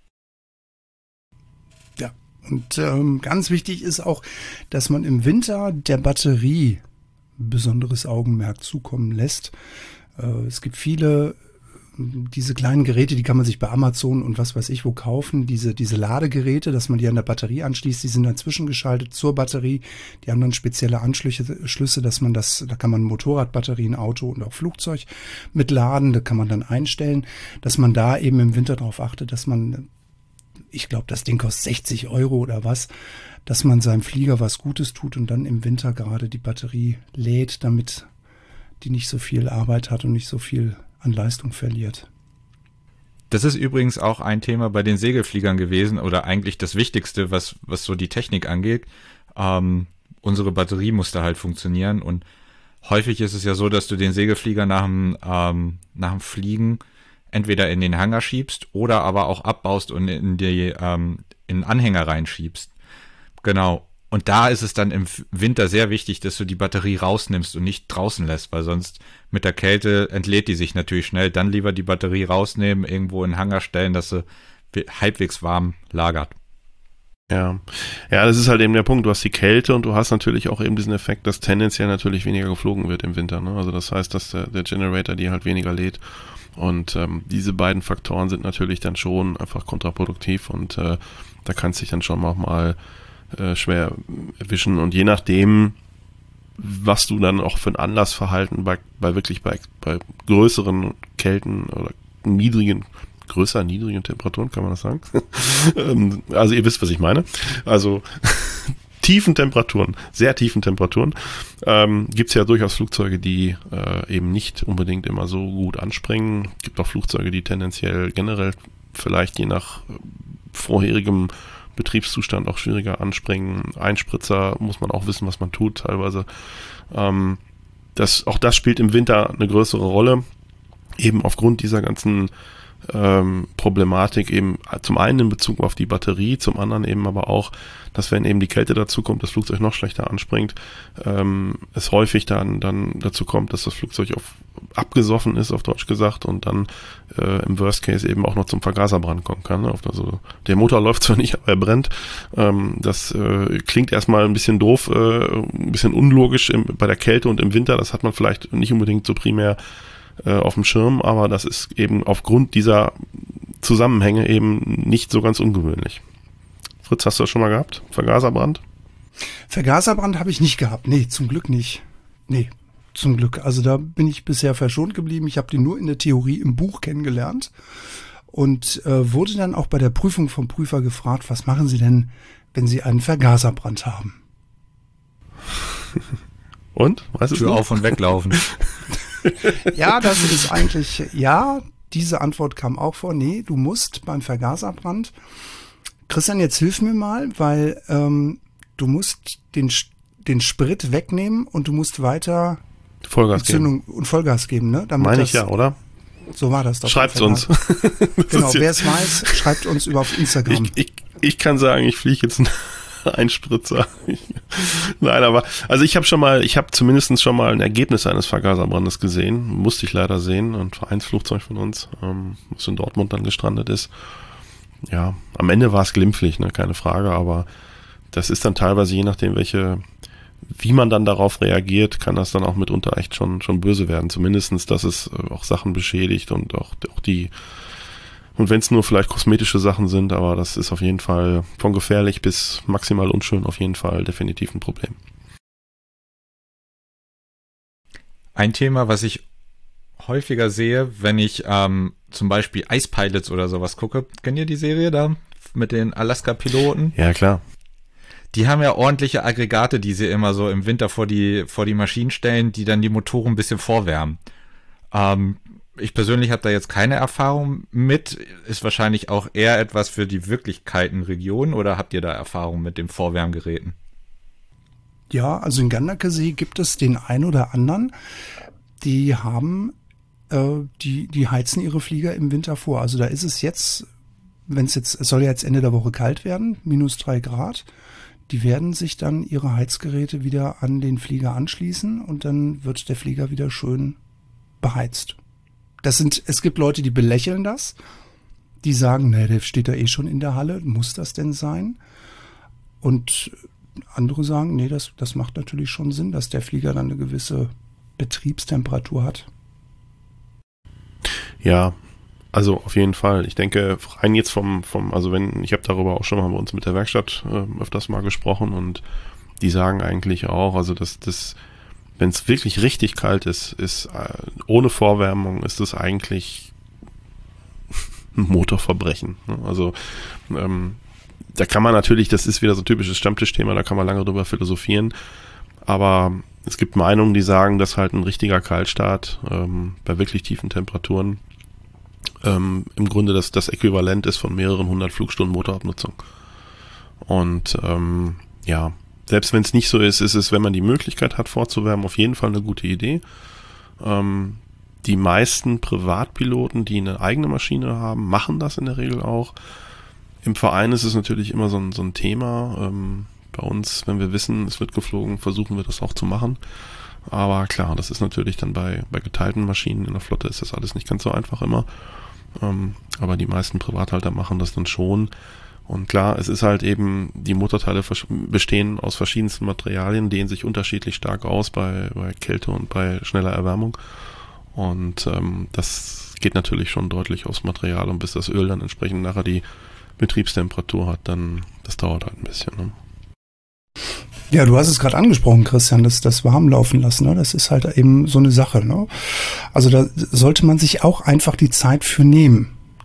Ja, und ganz wichtig ist auch, dass man im Winter der Batterie besonderes Augenmerk zukommen lässt. Es gibt viele diese kleinen Geräte, die kann man sich bei Amazon und was weiß ich wo kaufen, diese Ladegeräte, dass man die an der Batterie anschließt, die sind dann zwischengeschaltet zur Batterie, die haben dann spezielle Anschlüsse, dass man da kann man Motorradbatterien, Auto und auch Flugzeug mitladen, da kann man dann einstellen, dass man da eben im Winter darauf achtet, dass man, ich glaube, das Ding kostet 60 € oder was, dass man seinem Flieger was Gutes tut und dann im Winter gerade die Batterie lädt, damit die nicht so viel Arbeit hat und nicht so viel an Leistung verliert. Das ist übrigens auch ein Thema bei den Segelfliegern gewesen oder eigentlich das Wichtigste, was so die Technik angeht. Unsere Batterie musste halt funktionieren und häufig ist es ja so, dass du den Segelflieger nach dem Fliegen entweder in den Hangar schiebst oder aber auch abbaust und in den Anhänger reinschiebst. Genau. Und da ist es dann im Winter sehr wichtig, dass du die Batterie rausnimmst und nicht draußen lässt, weil sonst mit der Kälte entlädt die sich natürlich schnell. Dann lieber die Batterie rausnehmen, irgendwo in den Hangar stellen, dass sie halbwegs warm lagert. Ja, das ist halt eben der Punkt. Du hast die Kälte und du hast natürlich auch eben diesen Effekt, dass tendenziell natürlich weniger geflogen wird im Winter. Ne? Also das heißt, dass der Generator die halt weniger lädt. Und diese beiden Faktoren sind natürlich dann schon einfach kontraproduktiv und da kann es sich dann schon auch mal schwer erwischen und je nachdem, was du dann auch für ein Anlassverhalten bei größeren Kälten oder niedrigen größer niedrigen Temperaturen, kann man das sagen? Also ihr wisst, was ich meine. Also tiefen Temperaturen, sehr tiefen Temperaturen, gibt es ja durchaus Flugzeuge, die eben nicht unbedingt immer so gut anspringen. Es gibt auch Flugzeuge, die tendenziell generell vielleicht je nach vorherigem Betriebszustand auch schwieriger anspringen. Einspritzer muss man auch wissen, was man tut teilweise. Auch das spielt im Winter eine größere Rolle, eben aufgrund dieser ganzen Problematik eben zum einen in Bezug auf die Batterie, zum anderen eben aber auch, dass wenn eben die Kälte dazu kommt, das Flugzeug noch schlechter anspringt, es häufig dann dazu kommt, dass das Flugzeug abgesoffen ist, auf Deutsch gesagt, und dann im Worst Case eben auch noch zum Vergaserbrand kommen kann. Also der Motor läuft zwar nicht, aber er brennt. Das klingt erstmal ein bisschen doof, ein bisschen unlogisch bei der Kälte und im Winter. Das hat man vielleicht nicht unbedingt so primär auf dem Schirm, aber das ist eben aufgrund dieser Zusammenhänge eben nicht so ganz ungewöhnlich. Fritz, hast du das schon mal gehabt? Vergaserbrand? Vergaserbrand habe ich nicht gehabt. Nee, zum Glück nicht. Nee, zum Glück. Also da bin ich bisher verschont geblieben. Ich habe den nur in der Theorie im Buch kennengelernt und wurde dann auch bei der Prüfung vom Prüfer gefragt, was machen Sie denn, wenn Sie einen Vergaserbrand haben? Und? Weißt du Tür auf und weglaufen. Ja, das ist eigentlich, ja, diese Antwort kam auch vor. Nee, du musst beim Vergaserbrand, Christian, jetzt hilf mir mal, weil du musst den Sprit wegnehmen und du musst weiter Vollgas Entzündung geben. Und Vollgas geben, ne? Damit meine ich ja, oder? So war das doch. Schreibt's uns. Genau, wer es weiß, schreibt uns auf Instagram. Ich kann sagen, ich fliege jetzt ein Spritzer. Nein, aber also ich habe zumindest schon mal ein Ergebnis eines Vergaserbrandes gesehen. Musste ich leider sehen. Ein Vereinsflugzeug von uns, das in Dortmund dann gestrandet ist. Ja, am Ende war es glimpflich, ne, keine Frage, aber das ist dann teilweise, je nachdem wie man dann darauf reagiert, kann das dann auch mitunter echt schon böse werden. Zumindestens, dass es auch Sachen beschädigt und auch und wenn es nur vielleicht kosmetische Sachen sind, aber das ist auf jeden Fall von gefährlich bis maximal unschön auf jeden Fall definitiv ein Problem. Ein Thema, was ich häufiger sehe, wenn ich zum Beispiel Ice Pilots oder sowas gucke. Kennt ihr die Serie da mit den Alaska-Piloten? Ja, klar. Die haben ja ordentliche Aggregate, die sie immer so im Winter vor die Maschinen stellen, die dann die Motoren ein bisschen vorwärmen. Ich persönlich habe da jetzt keine Erfahrung mit. Ist wahrscheinlich auch eher etwas für die Wirklichkeitenregion, oder habt ihr da Erfahrung mit den Vorwärmgeräten? Ja, also in Gandakesee gibt es den einen oder anderen, die haben, die heizen ihre Flieger im Winter vor. Also da ist es jetzt, es soll ja jetzt Ende der Woche kalt werden, -3 Grad. Die werden sich dann ihre Heizgeräte wieder an den Flieger anschließen und dann wird der Flieger wieder schön beheizt. Es gibt Leute, die belächeln das, die sagen, ne, der steht da eh schon in der Halle, muss das denn sein? Und andere sagen, nee, das macht natürlich schon Sinn, dass der Flieger dann eine gewisse Betriebstemperatur hat. Ja, also auf jeden Fall. Ich denke, rein jetzt ich habe darüber auch schon mal bei uns mit der Werkstatt öfters mal gesprochen und die sagen eigentlich auch, also wenn es wirklich richtig kalt ist ohne Vorwärmung ist es eigentlich ein Motorverbrechen. Ne? Also da kann man natürlich, das ist wieder so ein typisches Stammtischthema, da kann man lange drüber philosophieren, aber es gibt Meinungen, die sagen, dass halt ein richtiger Kaltstart bei wirklich tiefen Temperaturen im Grunde das Äquivalent ist von mehreren 100 Flugstunden Motorabnutzung. Und ja, selbst wenn es nicht so ist, ist es, wenn man die Möglichkeit hat vorzuwärmen, auf jeden Fall eine gute Idee. Die meisten Privatpiloten, die eine eigene Maschine haben, machen das in der Regel auch. Im Verein ist es natürlich immer so ein Thema. Bei uns, wenn wir wissen, es wird geflogen, versuchen wir das auch zu machen. Aber klar, das ist natürlich dann bei geteilten Maschinen in der Flotte ist das alles nicht ganz so einfach immer. Aber die meisten Privathalter machen das dann schon. Und klar, es ist halt eben, die Motorteile bestehen aus verschiedensten Materialien, dehnen sich unterschiedlich stark aus bei Kälte und bei schneller Erwärmung. Und das geht natürlich schon deutlich aufs Material. Und bis das Öl dann entsprechend nachher die Betriebstemperatur hat, dann das dauert halt ein bisschen. Ne? Ja, du hast es gerade angesprochen, Christian, das warm laufen lassen, ne? Das ist halt eben so eine Sache. Ne? Also da sollte man sich auch einfach die Zeit für nehmen.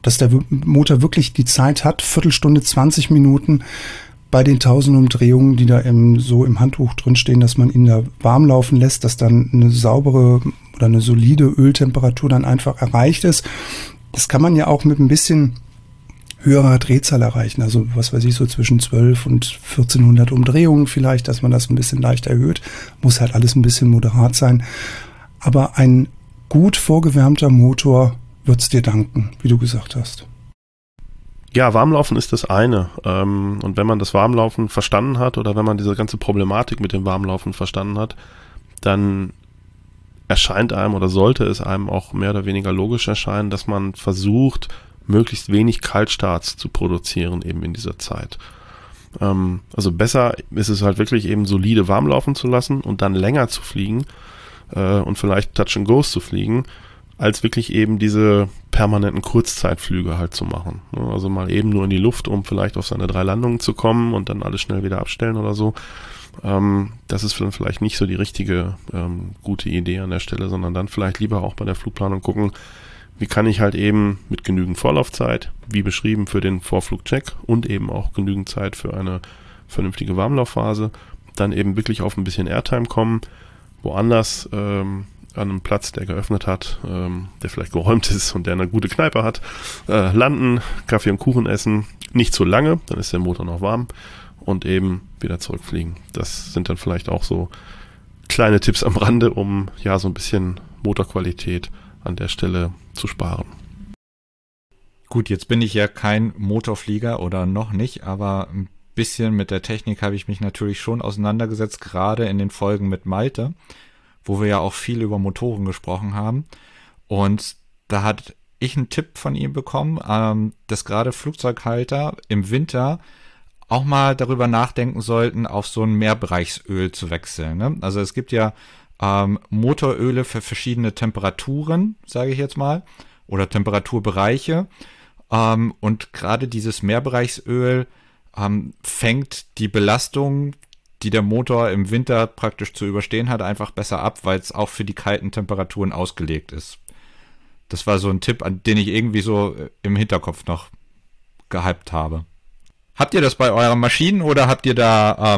dass der Motor wirklich die Zeit hat, Viertelstunde, 20 Minuten bei den 1000 Umdrehungen, die da so im Handbuch drinstehen, dass man ihn da warm laufen lässt, dass dann eine saubere oder eine solide Öltemperatur dann einfach erreicht ist. Das kann man ja auch mit ein bisschen höherer Drehzahl erreichen, also was weiß ich, so zwischen 12 und 1400 Umdrehungen vielleicht, dass man das ein bisschen leicht erhöht. Muss halt alles ein bisschen moderat sein. Aber ein gut vorgewärmter Motor wird's dir danken, wie du gesagt hast. Ja, Warmlaufen ist das eine. Und wenn man das Warmlaufen verstanden hat oder wenn man diese ganze Problematik mit dem Warmlaufen verstanden hat, dann erscheint einem oder sollte es einem auch mehr oder weniger logisch erscheinen, dass man versucht, möglichst wenig Kaltstarts zu produzieren eben in dieser Zeit. Also besser ist es halt wirklich eben solide warm laufen zu lassen und dann länger zu fliegen und vielleicht Touch and Goes zu fliegen, als wirklich eben diese permanenten Kurzzeitflüge halt zu machen. Also mal eben nur in die Luft, um vielleicht auf seine 3 Landungen zu kommen und dann alles schnell wieder abstellen oder so. Das ist dann vielleicht nicht so die richtige gute Idee an der Stelle, sondern dann vielleicht lieber auch bei der Flugplanung gucken, wie kann ich halt eben mit genügend Vorlaufzeit, wie beschrieben für den Vorflugcheck und eben auch genügend Zeit für eine vernünftige Warmlaufphase, dann eben wirklich auf ein bisschen Airtime kommen, woanders an einem Platz, der geöffnet hat, der vielleicht geräumt ist und der eine gute Kneipe hat, landen, Kaffee und Kuchen essen, nicht zu lange, dann ist der Motor noch warm und eben wieder zurückfliegen. Das sind dann vielleicht auch so kleine Tipps am Rande, um ja so ein bisschen Motorqualität an der Stelle zu sparen. Gut, jetzt bin ich ja kein Motorflieger oder noch nicht, aber ein bisschen mit der Technik habe ich mich natürlich schon auseinandergesetzt, gerade in den Folgen mit Malte, wo wir ja auch viel über Motoren gesprochen haben. Und da hat ich einen Tipp von ihm bekommen, dass gerade Flugzeughalter im Winter auch mal darüber nachdenken sollten, auf so ein Mehrbereichsöl zu wechseln. Ne? Also es gibt ja Motoröle für verschiedene Temperaturen, sage ich jetzt mal, oder Temperaturbereiche. Und gerade dieses Mehrbereichsöl fängt die Belastung, die der Motor im Winter praktisch zu überstehen hat, einfach besser ab, weil es auch für die kalten Temperaturen ausgelegt ist. Das war so ein Tipp, an den ich irgendwie so im Hinterkopf noch gehypt habe. Habt ihr das bei euren Maschinen oder habt ihr da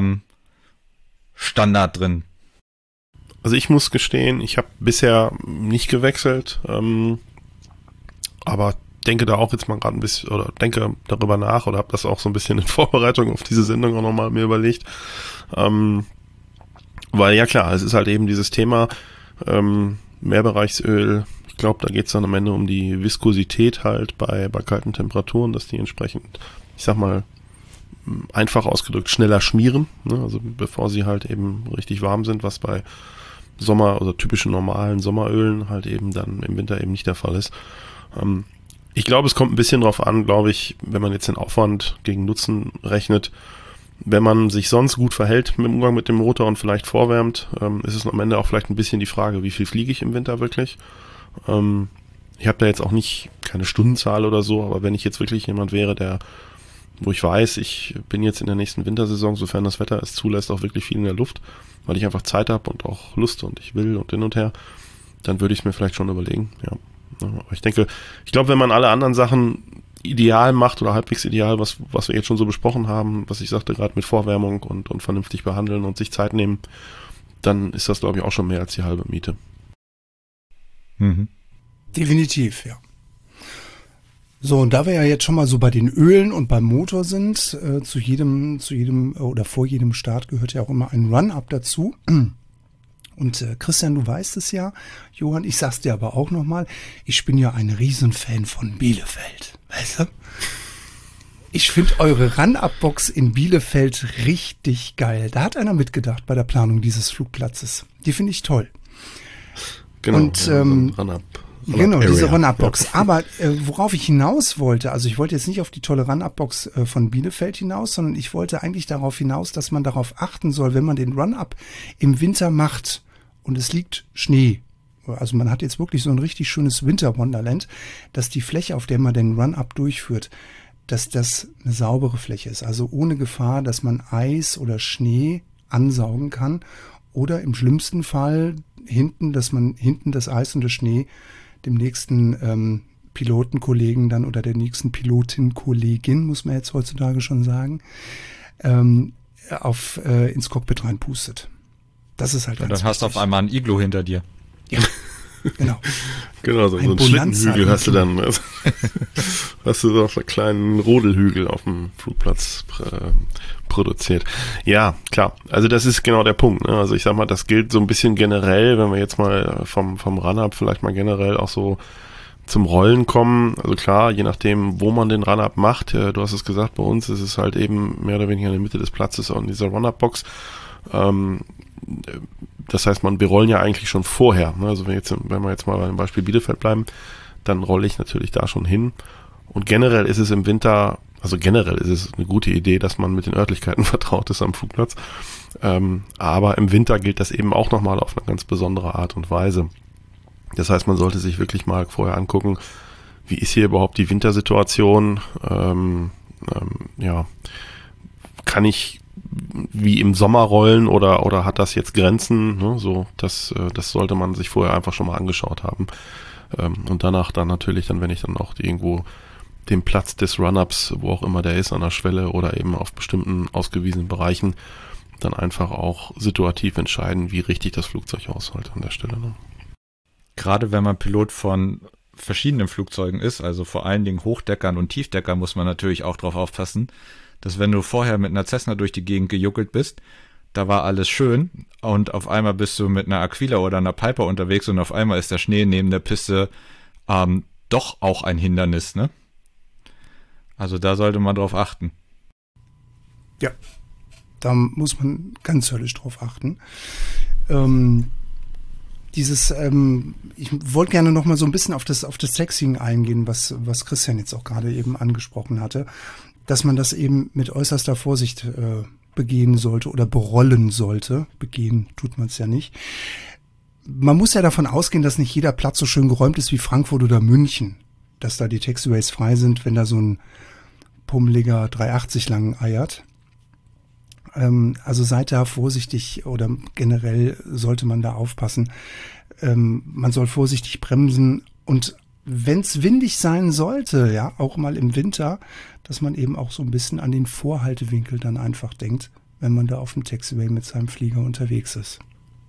Standard drin? Also ich muss gestehen, ich habe bisher nicht gewechselt, aber denke da auch jetzt mal gerade ein bisschen oder denke darüber nach oder habe das auch so ein bisschen in Vorbereitung auf diese Sendung auch nochmal mir überlegt. Weil ja klar, es ist halt eben dieses Thema Mehrbereichsöl. Ich glaube, da geht es dann am Ende um die Viskosität halt bei kalten Temperaturen, dass die entsprechend, ich sag mal, einfach ausgedrückt schneller schmieren, ne? Also bevor sie halt eben richtig warm sind, was bei Sommer- oder typischen normalen Sommerölen halt eben dann im Winter eben nicht der Fall ist. Ich glaube, es kommt ein bisschen drauf an, glaube ich, wenn man jetzt den Aufwand gegen Nutzen rechnet. Wenn man sich sonst gut verhält mit dem Umgang mit dem Motor und vielleicht vorwärmt, ist es am Ende auch vielleicht ein bisschen die Frage, wie viel fliege ich im Winter wirklich. Ich habe da jetzt auch keine Stundenzahl oder so, aber wenn ich jetzt wirklich jemand wäre, wo ich weiß, ich bin jetzt in der nächsten Wintersaison, sofern das Wetter es zulässt, auch wirklich viel in der Luft, weil ich einfach Zeit habe und auch Lust und ich will und hin und her, dann würde ich es mir vielleicht schon überlegen, ja. Aber ich glaube, wenn man alle anderen Sachen ideal macht oder halbwegs ideal, was wir jetzt schon so besprochen haben, was ich sagte, gerade mit Vorwärmung und vernünftig behandeln und sich Zeit nehmen, dann ist das, glaube ich, auch schon mehr als die halbe Miete. Mhm. Definitiv, ja. So, und da wir ja jetzt schon mal so bei den Ölen und beim Motor sind, zu jedem oder vor jedem Start gehört ja auch immer ein Run-Up dazu. Und Christian, du weißt es ja, Johann, ich sag's dir aber auch nochmal, ich bin ja ein Riesenfan von Bielefeld, weißt du? Ich finde eure Run-Up-Box in Bielefeld richtig geil. Da hat einer mitgedacht bei der Planung dieses Flugplatzes. Die finde ich toll. Genau, und Run-Up. Genau, diese Run-Up-Box. Aber worauf ich hinaus wollte, also ich wollte jetzt nicht auf die tolle Run-Up-Box von Bielefeld hinaus, sondern ich wollte eigentlich darauf hinaus, dass man darauf achten soll, wenn man den Run-Up im Winter macht und es liegt Schnee, also man hat jetzt wirklich so ein richtig schönes Winter-Wonderland, dass die Fläche, auf der man den Run-Up durchführt, dass das eine saubere Fläche ist. Also ohne Gefahr, dass man Eis oder Schnee ansaugen kann oder im schlimmsten Fall dass man hinten das Eis und der Schnee dem nächsten Pilotenkollegen dann oder der nächsten Pilotin-Kollegin, muss man jetzt heutzutage schon sagen, ins Cockpit reinpustet. Das ist halt Und ganz dann hast du auf einmal ein Iglu hinter dir. Ja, genau. Genau, so einen Schlittenhügel hast du dann. Hast du so einen kleinen Rodelhügel auf dem Flugplatz produziert. Ja, klar. Also das ist genau der Punkt. Ne? Also ich sag mal, das gilt so ein bisschen generell, wenn wir jetzt mal vom Run-Up vielleicht mal generell auch so zum Rollen kommen. Also klar, je nachdem, wo man den Run-Up macht. Du hast es gesagt, bei uns ist es halt eben mehr oder weniger in der Mitte des Platzes auch in dieser Run-Up-Box. Das heißt, wir rollen ja eigentlich schon vorher. Ne? Also wenn wir jetzt mal beim Beispiel Bielefeld bleiben, dann rolle ich natürlich da schon hin. Und generell ist es im Winter, also generell ist es eine gute Idee, dass man mit den Örtlichkeiten vertraut ist am Flugplatz. Aber im Winter gilt das eben auch nochmal auf eine ganz besondere Art und Weise. Das heißt, man sollte sich wirklich mal vorher angucken, wie ist hier überhaupt die Wintersituation? Kann ich wie im Sommer rollen oder hat das jetzt Grenzen? Ne? So, das sollte man sich vorher einfach schon mal angeschaut haben. Und danach dann natürlich, wenn ich dann auch irgendwo den Platz des Run-Ups, wo auch immer der ist, an der Schwelle oder eben auf bestimmten ausgewiesenen Bereichen, dann einfach auch situativ entscheiden, wie richtig das Flugzeug ausholt an der Stelle. Ne? Gerade wenn man Pilot von verschiedenen Flugzeugen ist, also vor allen Dingen Hochdeckern und Tiefdeckern, muss man natürlich auch drauf aufpassen, dass wenn du vorher mit einer Cessna durch die Gegend gejuckelt bist, da war alles schön und auf einmal bist du mit einer Aquila oder einer Piper unterwegs und auf einmal ist der Schnee neben der Piste doch auch ein Hindernis, ne? Also da sollte man drauf achten. Ja, da muss man ganz höllisch drauf achten. Ich wollte gerne noch mal so ein bisschen auf das Taxiing eingehen, was Christian jetzt auch gerade eben angesprochen hatte, dass man das eben mit äußerster Vorsicht begehen sollte oder berollen sollte. Begehen tut man es ja nicht. Man muss ja davon ausgehen, dass nicht jeder Platz so schön geräumt ist wie Frankfurt oder München, dass da die Taxiways frei sind, wenn da so ein pummeliger 380 lang eiert. Also seid da vorsichtig oder generell sollte man da aufpassen. Man soll vorsichtig bremsen und wenn es windig sein sollte, ja, auch mal im Winter, dass man eben auch so ein bisschen an den Vorhaltewinkel dann einfach denkt, wenn man da auf dem Taxiway mit seinem Flieger unterwegs ist.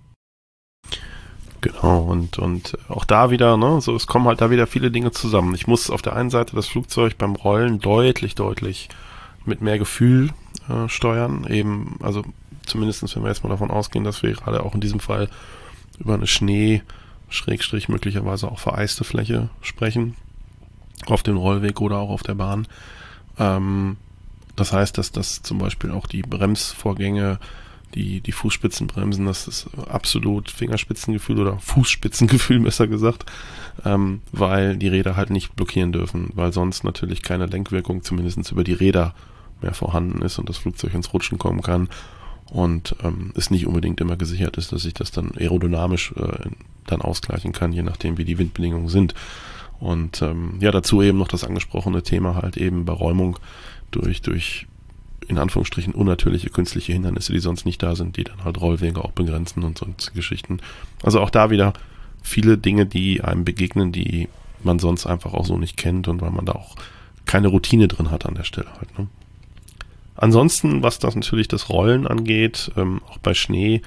Genau, und auch da wieder, ne, so es kommen halt da wieder viele Dinge zusammen. Ich muss auf der einen Seite das Flugzeug beim Rollen deutlich mit mehr Gefühl steuern, eben, also zumindest wenn wir jetzt mal davon ausgehen, dass wir gerade auch in diesem Fall über eine Schnee-, möglicherweise auch vereiste Fläche sprechen, auf dem Rollweg oder auch auf der Bahn. Das heißt, dass das zum Beispiel auch die Bremsvorgänge, die Fußspitzenbremsen, das ist absolut Fingerspitzengefühl oder Fußspitzengefühl besser gesagt, weil die Räder halt nicht blockieren dürfen, weil sonst natürlich keine Lenkwirkung zumindest über die Räder mehr vorhanden ist und das Flugzeug ins Rutschen kommen kann und es nicht unbedingt immer gesichert ist, dass ich das dann aerodynamisch dann ausgleichen kann, je nachdem wie die Windbedingungen sind. Und dazu eben noch das angesprochene Thema halt eben Beräumung durch in Anführungsstrichen unnatürliche künstliche Hindernisse, die sonst nicht da sind, die dann halt Rollwege auch begrenzen und solche Geschichten. Also auch da wieder viele Dinge, die einem begegnen, die man sonst einfach auch so nicht kennt und weil man da auch keine Routine drin hat an der Stelle halt. Ne? Ansonsten, was das natürlich das Rollen angeht, auch bei Schnee,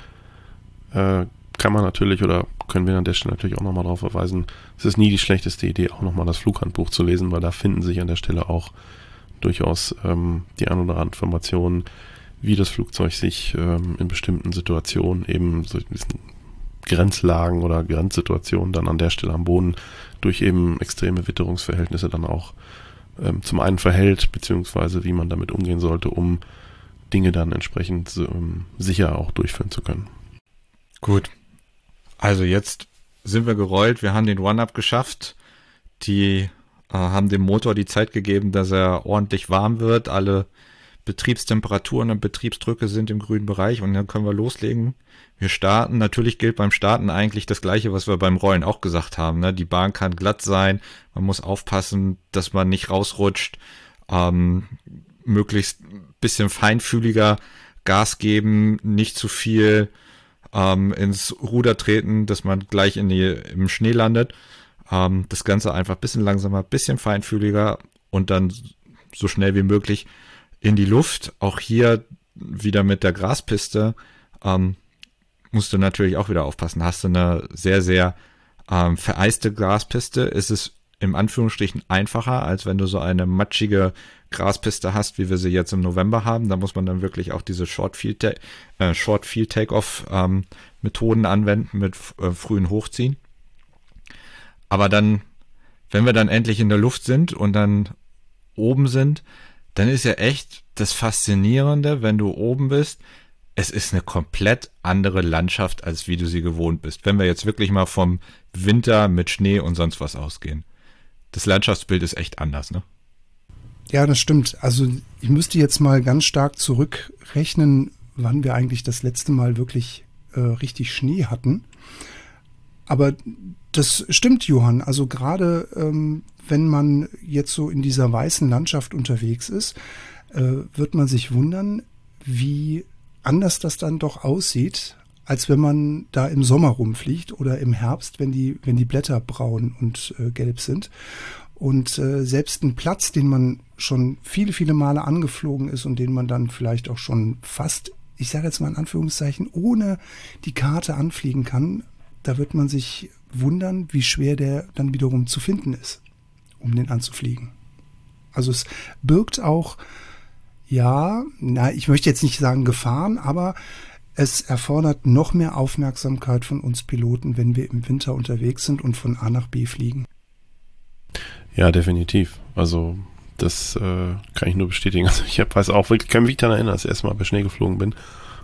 kann man natürlich oder können wir an der Stelle natürlich auch nochmal darauf verweisen, es ist nie die schlechteste Idee, auch nochmal das Flughandbuch zu lesen, weil da finden sich an der Stelle auch durchaus die ein oder andere Informationen, wie das Flugzeug sich in bestimmten Situationen, eben so diesen Grenzlagen oder Grenzsituationen dann an der Stelle am Boden durch eben extreme Witterungsverhältnisse dann auch zum einen verhält, beziehungsweise wie man damit umgehen sollte, um Dinge dann entsprechend sicher auch durchführen zu können. Gut, also jetzt sind wir gerollt, wir haben den Run-Up geschafft, die haben dem Motor die Zeit gegeben, dass er ordentlich warm wird, alle Betriebstemperaturen und Betriebsdrücke sind im grünen Bereich und dann können wir loslegen. Wir starten, natürlich gilt beim Starten eigentlich das Gleiche, was wir beim Rollen auch gesagt haben. Ne? Die Bahn kann glatt sein, man muss aufpassen, dass man nicht rausrutscht, möglichst ein bisschen feinfühliger Gas geben, nicht zu viel ins Ruder treten, dass man gleich im Schnee landet. Das Ganze einfach ein bisschen langsamer, ein bisschen feinfühliger und dann so schnell wie möglich in die Luft. Auch hier wieder mit der Graspiste musst du natürlich auch wieder aufpassen. Hast du eine sehr, sehr vereiste Graspiste, ist es im Anführungsstrichen einfacher, als wenn du so eine matschige Graspiste hast, wie wir sie jetzt im November haben. Da muss man dann wirklich auch diese Short Field Takeoff Methoden anwenden mit frühen Hochziehen. Aber dann, wenn wir dann endlich in der Luft sind und dann oben sind, dann ist ja echt das Faszinierende, wenn du oben bist, es ist eine komplett andere Landschaft, als wie du sie gewohnt bist. Wenn wir jetzt wirklich mal vom Winter mit Schnee und sonst was ausgehen. Das Landschaftsbild ist echt anders, ne? Ja, das stimmt. Also ich müsste jetzt mal ganz stark zurückrechnen, wann wir eigentlich das letzte Mal wirklich richtig Schnee hatten. Aber das stimmt, Johann. Also gerade wenn man jetzt so in dieser weißen Landschaft unterwegs ist, wird man sich wundern, wie anders das dann doch aussieht, als wenn man da im Sommer rumfliegt oder im Herbst, wenn die Blätter braun und gelb sind. Und selbst ein Platz, den man schon viele, viele Male angeflogen ist und den man dann vielleicht auch schon fast, ich sage jetzt mal in Anführungszeichen, ohne die Karte anfliegen kann, da wird man sich wundern, wie schwer der dann wiederum zu finden ist, um den anzufliegen. Also es birgt auch, ja, ich möchte jetzt nicht sagen Gefahren, aber es erfordert noch mehr Aufmerksamkeit von uns Piloten, wenn wir im Winter unterwegs sind und von A nach B fliegen. Ja, definitiv. Also das kann ich nur bestätigen. Also ich kann mich daran erinnern, als ich erst mal bei Schnee geflogen bin,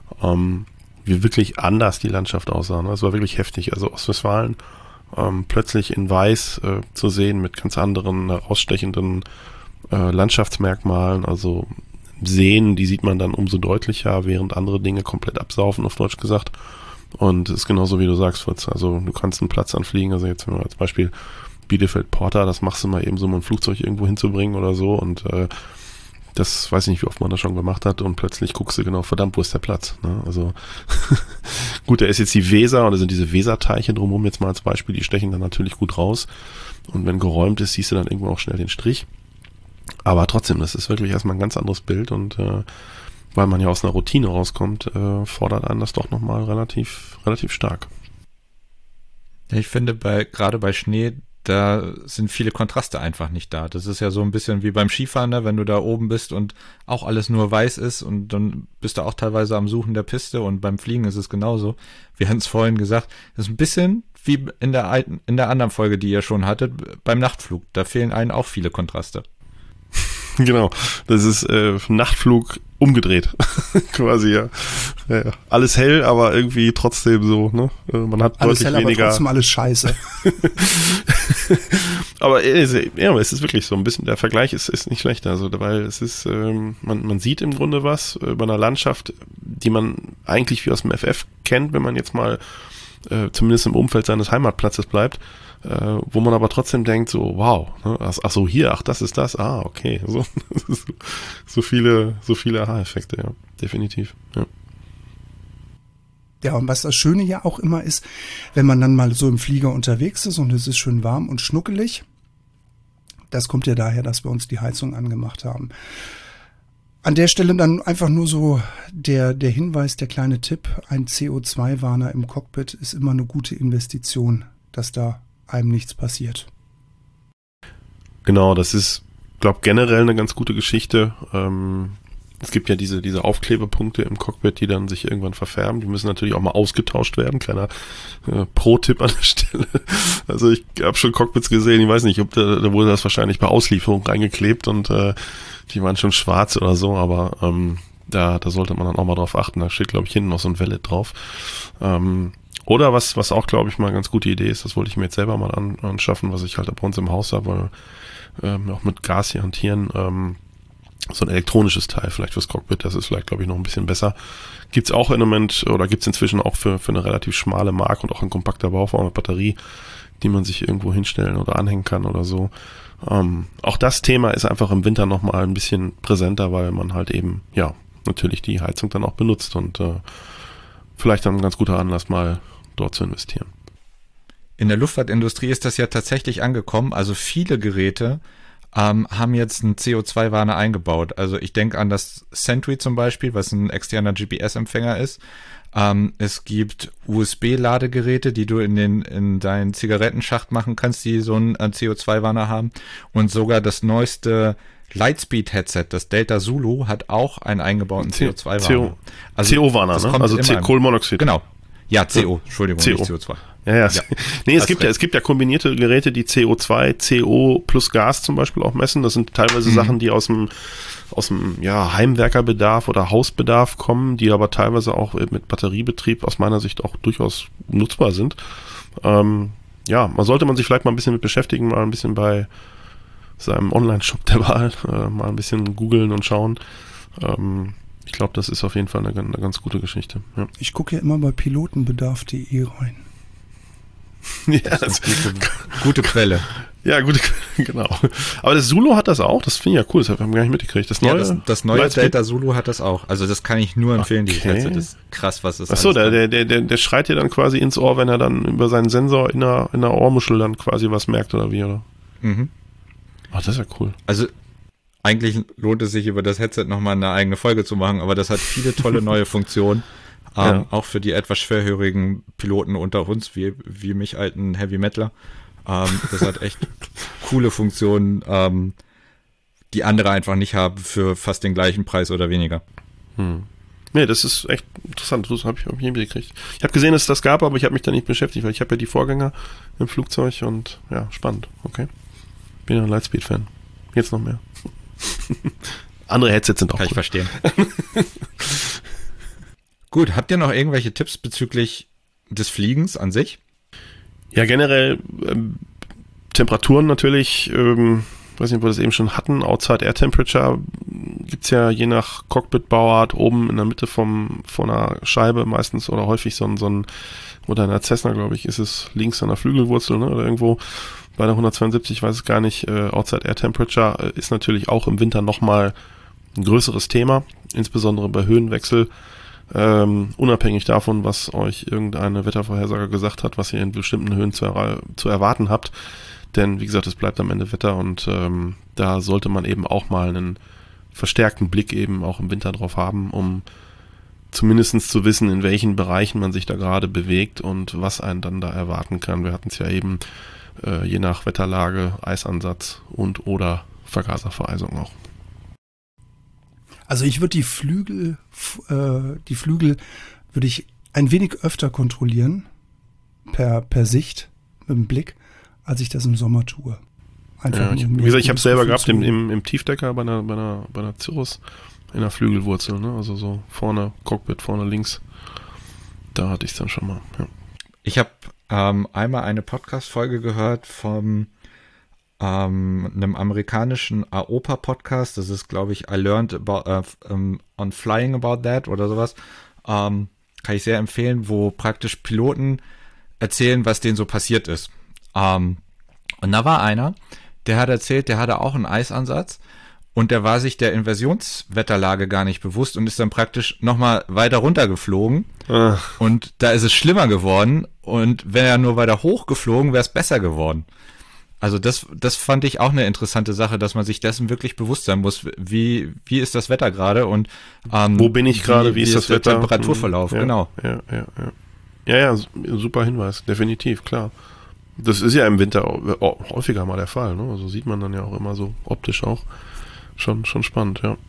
wie wirklich anders die Landschaft aussah. Ne? Das war wirklich heftig. Also Ostwestfalen plötzlich in Weiß zu sehen mit ganz anderen herausstechenden Landschaftsmerkmalen, also Seen, die sieht man dann umso deutlicher, während andere Dinge komplett absaufen, auf Deutsch gesagt. Und es ist genauso, wie du sagst, Fritz. Also du kannst einen Platz anfliegen, also jetzt wenn wir als Beispiel Bielefeld-Porter, das machst du mal eben so, um ein Flugzeug irgendwo hinzubringen oder so und das weiß ich nicht, wie oft man das schon gemacht hat und plötzlich guckst du genau, verdammt, wo ist der Platz? Ne? Also gut, da ist jetzt die Weser und da sind diese Weserteiche drumherum jetzt mal als Beispiel, die stechen dann natürlich gut raus und wenn geräumt ist, siehst du dann irgendwo auch schnell den Strich. Aber trotzdem, das ist wirklich erstmal ein ganz anderes Bild und weil man ja aus einer Routine rauskommt, fordert einen das doch nochmal relativ stark. Ja, ich finde, gerade bei Schnee, da sind viele Kontraste einfach nicht da. Das ist ja so ein bisschen wie beim Skifahren, ne? Wenn du da oben bist und auch alles nur weiß ist und dann bist du auch teilweise am Suchen der Piste und beim Fliegen ist es genauso. Wir hatten es vorhin gesagt, das ist ein bisschen wie in der anderen Folge, die ihr schon hattet, beim Nachtflug. Da fehlen einem auch viele Kontraste. Genau, das ist Nachtflug umgedreht, quasi, ja. Ja. Alles hell, aber irgendwie trotzdem so, ne? Man hat alles deutlich hell, weniger. Aber trotzdem alles scheiße. Aber es ist wirklich so ein bisschen, der Vergleich ist nicht schlecht, also, weil es ist, man sieht im Grunde was über einer Landschaft, die man eigentlich wie aus dem FF kennt, wenn man jetzt mal zumindest im Umfeld seines Heimatplatzes bleibt, wo man aber trotzdem denkt, so, wow, ne? Ach so, hier, das ist das, okay, so viele Aha-Effekte, ja, definitiv, ja. Ja, und was das Schöne ja auch immer ist, wenn man dann mal so im Flieger unterwegs ist und es ist schön warm und schnuckelig, das kommt ja daher, dass wir uns die Heizung angemacht haben. An der Stelle dann einfach nur so der Hinweis, der kleine Tipp, ein CO2-Warner im Cockpit ist immer eine gute Investition, dass da einem nichts passiert. Genau, das ist, glaube generell eine ganz gute Geschichte. Es gibt ja diese Aufklebepunkte im Cockpit, die dann sich irgendwann verfärben. Die müssen natürlich auch mal ausgetauscht werden. Kleiner Pro-Tipp an der Stelle. Also ich habe schon Cockpits gesehen, ich weiß nicht, ob da wurde das wahrscheinlich bei Auslieferung reingeklebt und die waren schon schwarz oder so, aber da sollte man dann auch mal drauf achten. Da steht, glaube ich, hinten noch so ein Wallet drauf. Oder was auch, glaube ich, mal eine ganz gute Idee ist, das wollte ich mir jetzt selber mal anschaffen, was ich halt bei uns im Haus habe, weil auch mit Gas hier hantieren, so ein elektronisches Teil vielleicht fürs Cockpit, das ist vielleicht, glaube ich, noch ein bisschen besser. Gibt's auch im Moment, oder gibt's inzwischen auch für eine relativ schmale Mark und auch ein kompakter Bauform mit Batterie, die man sich irgendwo hinstellen oder anhängen kann oder so. Auch das Thema ist einfach im Winter nochmal ein bisschen präsenter, weil man halt eben, ja, natürlich die Heizung dann auch benutzt und vielleicht dann ein ganz guter Anlass, mal dort zu investieren. in der Luftfahrtindustrie ist das ja tatsächlich angekommen. Also viele Geräte haben jetzt einen CO2-Warner eingebaut. Also ich denke an das Sentry zum Beispiel, was ein externer GPS-Empfänger ist. Es gibt USB-Ladegeräte, die du in deinen Zigarettenschacht machen kannst, die so einen CO2-Warner haben. Und sogar das neueste Lightspeed-Headset, das Delta Zulu, hat auch einen eingebauten CO2-Warner. CO-Warner, ne? Also Kohlenmonoxid. Genau. Ja, CO, Entschuldigung, CO. nicht CO2. Ja. Nee, es gibt ja kombinierte Geräte, die CO2, CO plus Gas zum Beispiel auch messen. Das sind teilweise Sachen, die aus dem Heimwerkerbedarf oder Hausbedarf kommen, die aber teilweise auch mit Batteriebetrieb aus meiner Sicht auch durchaus nutzbar sind. Man sollte sich vielleicht mal ein bisschen mit beschäftigen, mal ein bisschen bei seinem Online-Shop der Wahl, mal ein bisschen googeln und schauen. Ich glaube, das ist auf jeden Fall eine ganz gute Geschichte. Ja. Ich gucke ja immer bei pilotenbedarf.de rein. Ja, das ist eine gute Quelle. Ja, gute Quelle, genau. Aber das Zulu hat das auch, das finde ich ja cool, das haben wir gar nicht mitgekriegt. Das neue Delta Zulu hat das auch. Also das kann ich nur empfehlen, dieses Headset. Das ist krass, was es ist. Achso, der schreit dir dann quasi ins Ohr, wenn er dann über seinen Sensor in der Ohrmuschel dann quasi was merkt oder wie, oder? Mhm. Ach, das ist ja cool. Also eigentlich lohnt es sich, über das Headset nochmal eine eigene Folge zu machen, aber das hat viele tolle neue Funktionen. Auch für die etwas schwerhörigen Piloten unter uns, wie mich alten Heavy Metaler. Das hat echt coole Funktionen, die andere einfach nicht haben für fast den gleichen Preis oder weniger. Nee, das ist echt interessant. Das habe ich nicht mitgekriegt. Ich habe gesehen, dass es das gab, aber ich habe mich da nicht beschäftigt, weil ich habe ja die Vorgänger im Flugzeug und ja, spannend. Okay. Bin ja ein Lightspeed-Fan. Jetzt noch mehr. Andere Headsets sind auch Kann ich verstehen. Gut, habt ihr noch irgendwelche Tipps bezüglich des Fliegens an sich? Ja, generell Temperaturen natürlich, weiß nicht, ob wir das eben schon hatten, Outside Air Temperature gibt's ja je nach Cockpit-Bauart oben in der Mitte von einer Scheibe meistens oder häufig so ein oder in der Cessna, glaube ich, ist es links an der Flügelwurzel, ne, oder irgendwo bei der 172, ich weiß es gar nicht, Outside Air Temperature ist natürlich auch im Winter nochmal ein größeres Thema, insbesondere bei Höhenwechsel. Unabhängig davon, was euch irgendeine Wettervorhersager gesagt hat, was ihr in bestimmten Höhen zu erwarten habt. Denn wie gesagt, es bleibt am Ende Wetter und da sollte man eben auch mal einen verstärkten Blick eben auch im Winter drauf haben, um zumindest zu wissen, in welchen Bereichen man sich da gerade bewegt und was einen dann da erwarten kann. Wir hatten es ja eben je nach Wetterlage, Eisansatz und oder Vergaservereisung auch. Also ich würde die Flügel würde ich ein wenig öfter kontrollieren per Sicht mit dem Blick, als ich das im Sommer tue. Einfach wie gesagt, ich habe es selber gehabt im Tiefdecker bei einer Cirrus in der Flügelwurzel, ne? Also so vorne Cockpit, vorne links. Da hatte ich es dann schon mal. Ja. Ich habe einmal eine Podcast-Folge gehört vom einem amerikanischen AOPA-Podcast, das ist, glaube ich, I Learned on Flying About That oder sowas, kann ich sehr empfehlen, wo praktisch Piloten erzählen, was denen so passiert ist. Und da war einer, der hat erzählt, der hatte auch einen Eisansatz und der war sich der Inversionswetterlage gar nicht bewusst und ist dann praktisch nochmal weiter runtergeflogen. Und da ist es schlimmer geworden und wenn er nur weiter hochgeflogen, wäre es besser geworden. Also das fand ich auch eine interessante Sache, dass man sich dessen wirklich bewusst sein muss, wie ist das Wetter gerade und wo bin ich gerade, wie ist das Wetter? Temperaturverlauf, genau. Ja, super Hinweis, definitiv, klar. Das ist ja im Winter häufiger mal der Fall, ne? Also sieht man dann ja auch immer so optisch auch. Schon spannend, ja.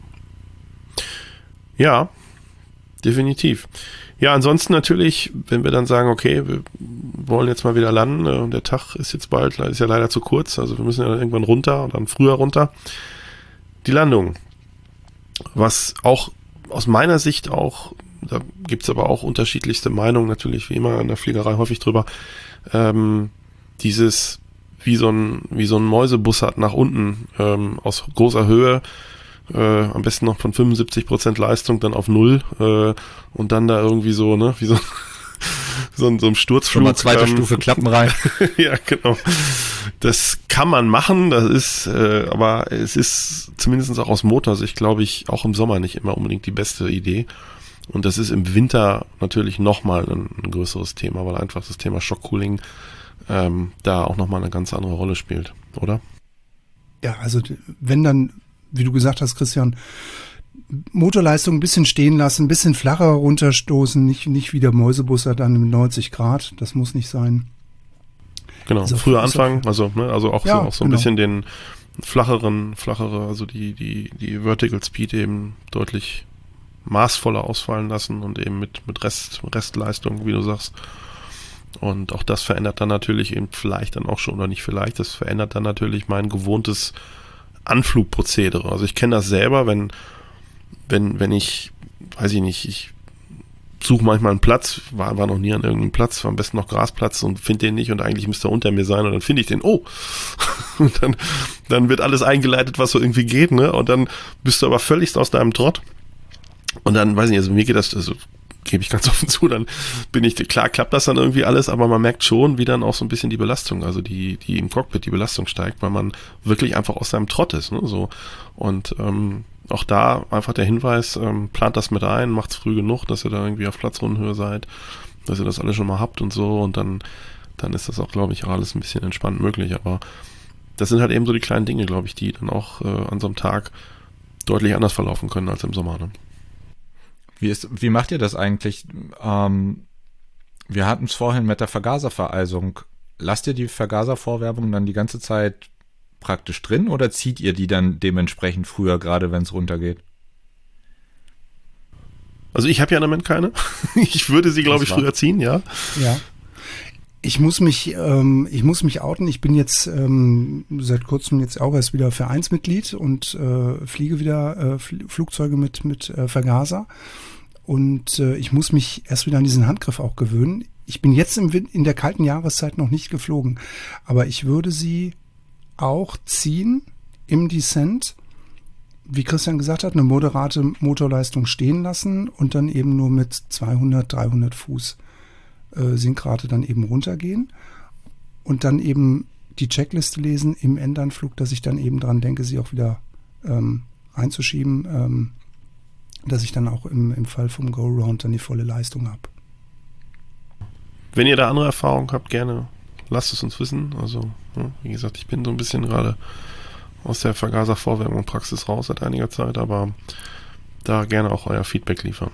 Ja, definitiv. Ja, ansonsten natürlich, wenn wir dann sagen, okay, wir wollen jetzt mal wieder landen, der Tag ist jetzt bald, ist ja leider zu kurz, also wir müssen ja irgendwann runter und dann früher runter. Die Landung, was auch aus meiner Sicht auch, da gibt's aber auch unterschiedlichste Meinungen, natürlich wie immer in der Fliegerei häufig drüber, dieses wie so ein Mäusebus hat nach unten aus großer Höhe, am besten noch von 75% Leistung dann auf 0 und dann da irgendwie so, ne, wie so ein Sturzflug. Schon mal zweite Stufe Klappen rein. Ja, genau. Das kann man machen, das ist, aber es ist zumindest auch aus Motorsicht, glaube ich, auch im Sommer nicht immer unbedingt die beste Idee. Und das ist im Winter natürlich nochmal ein größeres Thema, weil einfach das Thema Shockcooling da auch nochmal eine ganz andere Rolle spielt, oder? Ja, also wenn dann, wie du gesagt hast, Christian, Motorleistung ein bisschen stehen lassen, ein bisschen flacher runterstoßen, nicht wie der Mäusebusser dann mit 90 Grad, das muss nicht sein. Genau, Also früher anfangen, also auch ja, so ein bisschen den flachere, also die Vertical Speed eben deutlich maßvoller ausfallen lassen und eben mit Restleistung, wie du sagst. Und auch das verändert dann natürlich eben vielleicht dann auch schon, oder nicht vielleicht, das verändert dann natürlich mein gewohntes Anflugprozedere. Also ich kenne das selber, wenn ich, weiß ich nicht, ich suche manchmal einen Platz, war noch nie an irgendeinem Platz, war am besten noch Grasplatz und finde den nicht und eigentlich müsste er unter mir sein und dann finde ich den, oh, und dann wird alles eingeleitet, was so irgendwie geht, ne, und dann bist du aber völlig aus deinem Trott und dann, weiß ich nicht, also mir geht das, also gebe ich ganz offen zu, dann bin ich, klar klappt das dann irgendwie alles, aber man merkt schon, wie dann auch so ein bisschen die Belastung, also die im Cockpit, die Belastung steigt, weil man wirklich einfach aus seinem Trott ist, ne, so, und auch da einfach der Hinweis, plant das mit ein, macht's früh genug, dass ihr da irgendwie auf Platzrundenhöhe seid, dass ihr das alles schon mal habt und so und dann ist das auch, glaube ich, auch alles ein bisschen entspannt möglich, aber das sind halt eben so die kleinen Dinge, glaube ich, die dann auch an so einem Tag deutlich anders verlaufen können als im Sommer, ne? Wie macht ihr das eigentlich? Wir hatten es vorhin mit der Vergaservereisung. Lasst ihr die Vergaservorwärmung dann die ganze Zeit praktisch drin oder zieht ihr die dann dementsprechend früher, gerade wenn es runtergeht? Also ich habe ja im Moment keine. Ich würde sie, glaube ich, früher ziehen, ja. Ja. Ich muss mich outen. Ich bin jetzt seit kurzem jetzt auch erst wieder Vereinsmitglied und fliege wieder Flugzeuge mit Vergaser. Und ich muss mich erst wieder an diesen Handgriff auch gewöhnen. Ich bin jetzt in der kalten Jahreszeit noch nicht geflogen, aber ich würde sie auch ziehen im Descent, wie Christian gesagt hat, eine moderate Motorleistung stehen lassen und dann eben nur mit 200, 300 Fuß Sinkrate dann eben runtergehen und dann eben die Checkliste lesen im Endanflug, dass ich dann eben dran denke, sie auch wieder einzuschieben, dass ich dann auch im Fall vom Go-Round dann die volle Leistung habe. Wenn ihr da andere Erfahrungen habt, gerne lasst es uns wissen. Also, wie gesagt, ich bin so ein bisschen gerade aus der Vergaservorwärmung Praxis raus seit einiger Zeit, aber da gerne auch euer Feedback liefern.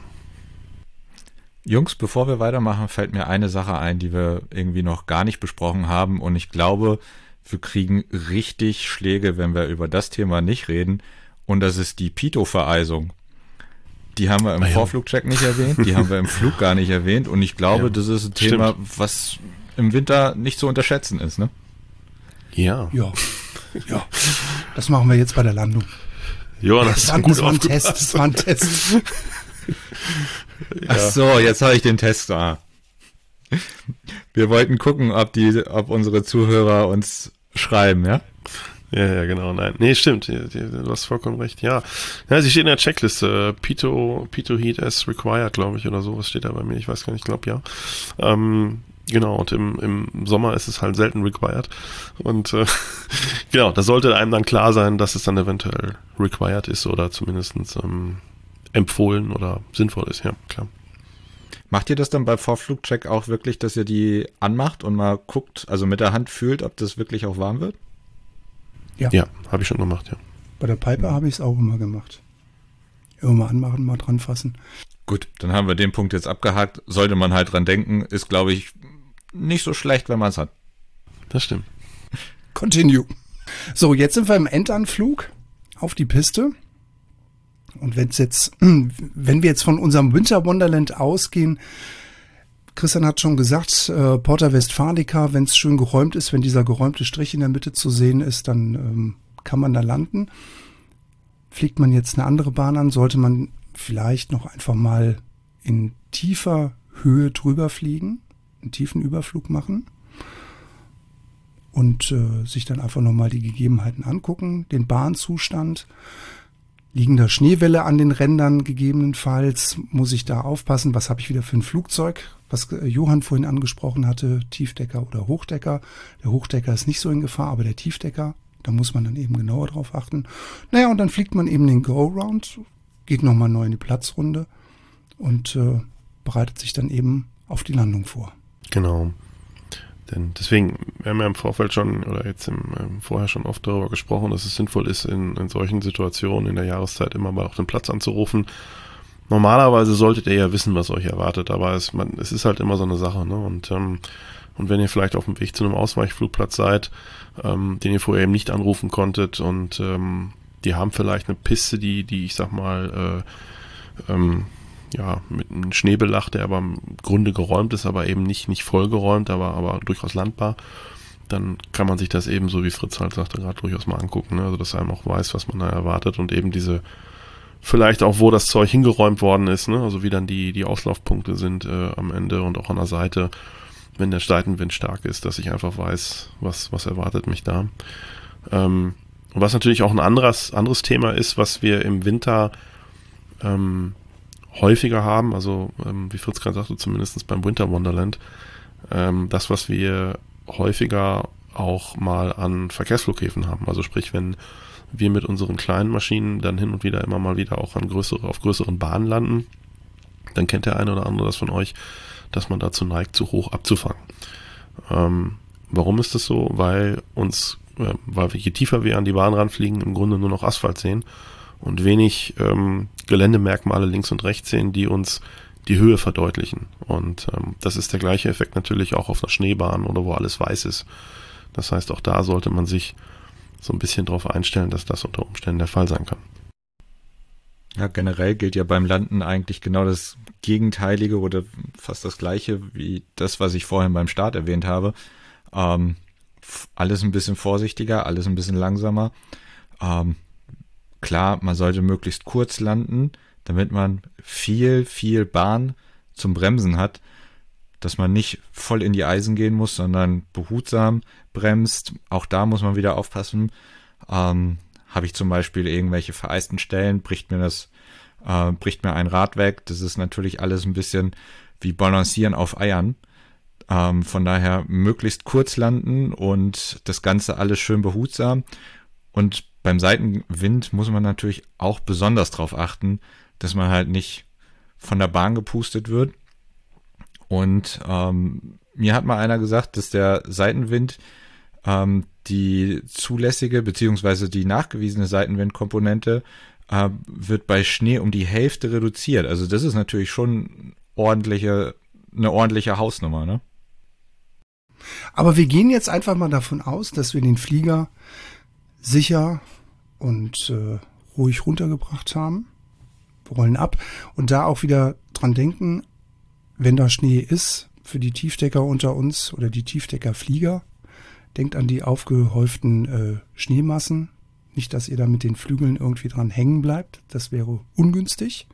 Jungs, bevor wir weitermachen, fällt mir eine Sache ein, die wir irgendwie noch gar nicht besprochen haben und ich glaube, wir kriegen richtig Schläge, wenn wir über das Thema nicht reden und das ist die Pitot-Vereisung. Die haben wir im Vorflugcheck nicht erwähnt, die haben wir im Flug gar nicht erwähnt und ich glaube, das ist ein Thema, was im Winter nicht zu unterschätzen ist, ne? Ja. Ja. Das machen wir jetzt bei der Landung. Ja, das ist gut aufgepasst. Das war ein Test. Ach so, jetzt habe ich den Test da. Wir wollten gucken, ob unsere Zuhörer uns schreiben, ja? Ja, genau, nein. Nee, stimmt, du hast vollkommen recht, ja. Ja, sie steht in der Checkliste, Pitot Heat as required, glaube ich, oder so, was steht da bei mir, ich weiß gar nicht, ich glaube, ja. Genau, und im Sommer ist es halt selten required und genau, da sollte einem dann klar sein, dass es dann eventuell required ist oder zumindest empfohlen oder sinnvoll ist, ja, klar. Macht ihr das dann bei Vorflugcheck auch wirklich, dass ihr die anmacht und mal guckt, also mit der Hand fühlt, ob das wirklich auch warm wird? Ja, habe ich schon gemacht, ja. Bei der Piper habe ich es auch immer gemacht. Immer mal anmachen, mal dran fassen. Gut, dann haben wir den Punkt jetzt abgehakt. Sollte man halt dran denken, ist, glaube ich, nicht so schlecht, wenn man es hat. Das stimmt. Continue. So, jetzt sind wir im Endanflug auf die Piste. Und wenn wir jetzt von unserem Winter Wonderland ausgehen, Christian hat schon gesagt, Porta Westfalica, wenn es schön geräumt ist, wenn dieser geräumte Strich in der Mitte zu sehen ist, dann kann man da landen. Fliegt man jetzt eine andere Bahn an, sollte man vielleicht noch einfach mal in tiefer Höhe drüber fliegen, einen tiefen Überflug machen und sich dann einfach nochmal die Gegebenheiten angucken, den Bahnzustand. Liegen da Schneewelle an den Rändern gegebenenfalls? Muss ich da aufpassen? Was habe ich wieder für ein Flugzeug? Was Johann vorhin angesprochen hatte, Tiefdecker oder Hochdecker. Der Hochdecker ist nicht so in Gefahr, aber der Tiefdecker, da muss man dann eben genauer drauf achten. Naja, und dann fliegt man eben den Go-Round, geht nochmal neu in die Platzrunde und bereitet sich dann eben auf die Landung vor. Genau. Denn deswegen, wir haben ja im Vorfeld schon oder jetzt vorher schon oft darüber gesprochen, dass es sinnvoll ist, in solchen Situationen in der Jahreszeit immer mal auch den Platz anzurufen. Normalerweise solltet ihr ja wissen, was euch erwartet, aber es ist halt immer so eine Sache, ne? Und wenn ihr vielleicht auf dem Weg zu einem Ausweichflugplatz seid, den ihr vorher eben nicht anrufen konntet und die haben vielleicht eine Piste, die ich sag mal, mit einem Schneebelach, der aber im Grunde geräumt ist, aber eben nicht voll geräumt, aber durchaus landbar, dann kann man sich das eben, so wie Fritz halt sagte, gerade durchaus mal angucken, ne? Also dass einem auch weiß, was man da erwartet und eben diese, vielleicht auch, wo das Zeug hingeräumt worden ist, ne? Also wie dann die Auslaufpunkte sind am Ende und auch an der Seite, wenn der Seitenwind stark ist, dass ich einfach weiß, was erwartet mich da. Und was natürlich auch ein anderes Thema ist, was wir im Winter häufiger haben, also wie Fritz gerade sagte, zumindest beim Winter Wonderland, das, was wir häufiger auch mal an Verkehrsflughäfen haben. Also sprich, wenn wir mit unseren kleinen Maschinen dann hin und wieder immer mal wieder auch auf größeren Bahnen landen, dann kennt der eine oder andere das von euch, dass man dazu neigt, zu hoch abzufangen. Warum ist das so? Weil wir, je tiefer wir an die Bahn ranfliegen, im Grunde nur noch Asphalt sehen und wenig Geländemerkmale links und rechts sehen, die uns die Höhe verdeutlichen. Und das ist der gleiche Effekt natürlich auch auf einer Schneebahn oder wo alles weiß ist. Das heißt, auch da sollte man sich so ein bisschen darauf einstellen, dass das unter Umständen der Fall sein kann. Ja, generell gilt ja beim Landen eigentlich genau das Gegenteilige oder fast das Gleiche wie das, was ich vorhin beim Start erwähnt habe. Alles ein bisschen vorsichtiger, alles ein bisschen langsamer. Klar, man sollte möglichst kurz landen, damit man viel Bahn zum Bremsen hat, dass man nicht voll in die Eisen gehen muss, sondern behutsam bremst. Auch da muss man wieder aufpassen. Habe ich zum Beispiel irgendwelche vereisten Stellen, bricht mir ein Rad weg. Das ist natürlich alles ein bisschen wie Balancieren auf Eiern. Von daher möglichst kurz landen und das Ganze alles schön behutsam. Und beim Seitenwind muss man natürlich auch besonders darauf achten, dass man halt nicht von der Bahn gepustet wird. Und mir hat mal einer gesagt, dass der Seitenwind die zulässige bzw. die nachgewiesene Seitenwindkomponente wird bei Schnee um die Hälfte reduziert. Also das ist natürlich schon eine ordentliche Hausnummer, ne? Aber wir gehen jetzt einfach mal davon aus, dass wir den Flieger sicher und ruhig runtergebracht haben. Wir rollen ab und da auch wieder dran denken, wenn da Schnee ist, für die Tiefdecker unter uns oder die Tiefdeckerflieger, denkt an die aufgehäuften Schneemassen. Nicht, dass ihr da mit den Flügeln irgendwie dran hängen bleibt. Das wäre ungünstig.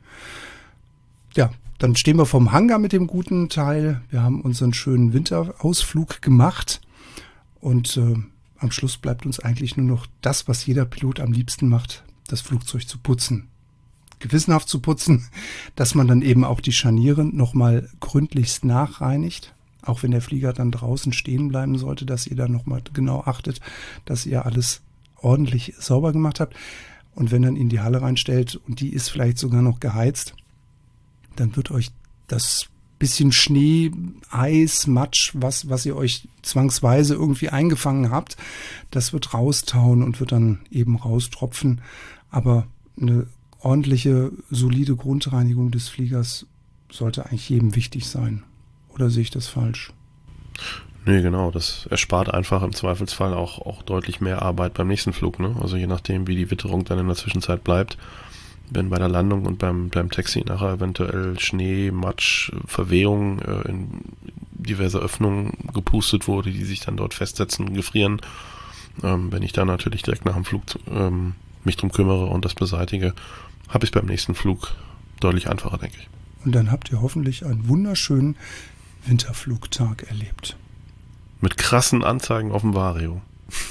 Ja, dann stehen wir vom Hangar mit dem guten Teil. Wir haben unseren schönen Winterausflug gemacht. Und am Schluss bleibt uns eigentlich nur noch das, was jeder Pilot am liebsten macht, das Flugzeug zu putzen. Gewissenhaft zu putzen, dass man dann eben auch die Scharniere nochmal gründlichst nachreinigt. Auch wenn der Flieger dann draußen stehen bleiben sollte, dass ihr da nochmal genau achtet, dass ihr alles ordentlich sauber gemacht habt. Und wenn dann in die Halle reinstellt und die ist vielleicht sogar noch geheizt, dann wird euch das bisschen Schnee, Eis, Matsch, was ihr euch zwangsweise irgendwie eingefangen habt, das wird raustauen und wird dann eben raustropfen. Aber eine ordentliche, solide Grundreinigung des Fliegers sollte eigentlich jedem wichtig sein. Oder sehe ich das falsch? Nee, genau. Das erspart einfach im Zweifelsfall auch deutlich mehr Arbeit beim nächsten Flug, ne? Also je nachdem, wie die Witterung dann in der Zwischenzeit bleibt. Wenn bei der Landung und beim Taxi nachher eventuell Schnee, Matsch, Verwehung in diverse Öffnungen gepustet wurde, die sich dann dort festsetzen und gefrieren. Wenn ich dann natürlich direkt nach dem Flug mich drum kümmere und das beseitige, habe ich es beim nächsten Flug deutlich einfacher, denke ich. Und dann habt ihr hoffentlich einen wunderschönen Winterflugtag erlebt. Mit krassen Anzeigen auf dem Vario.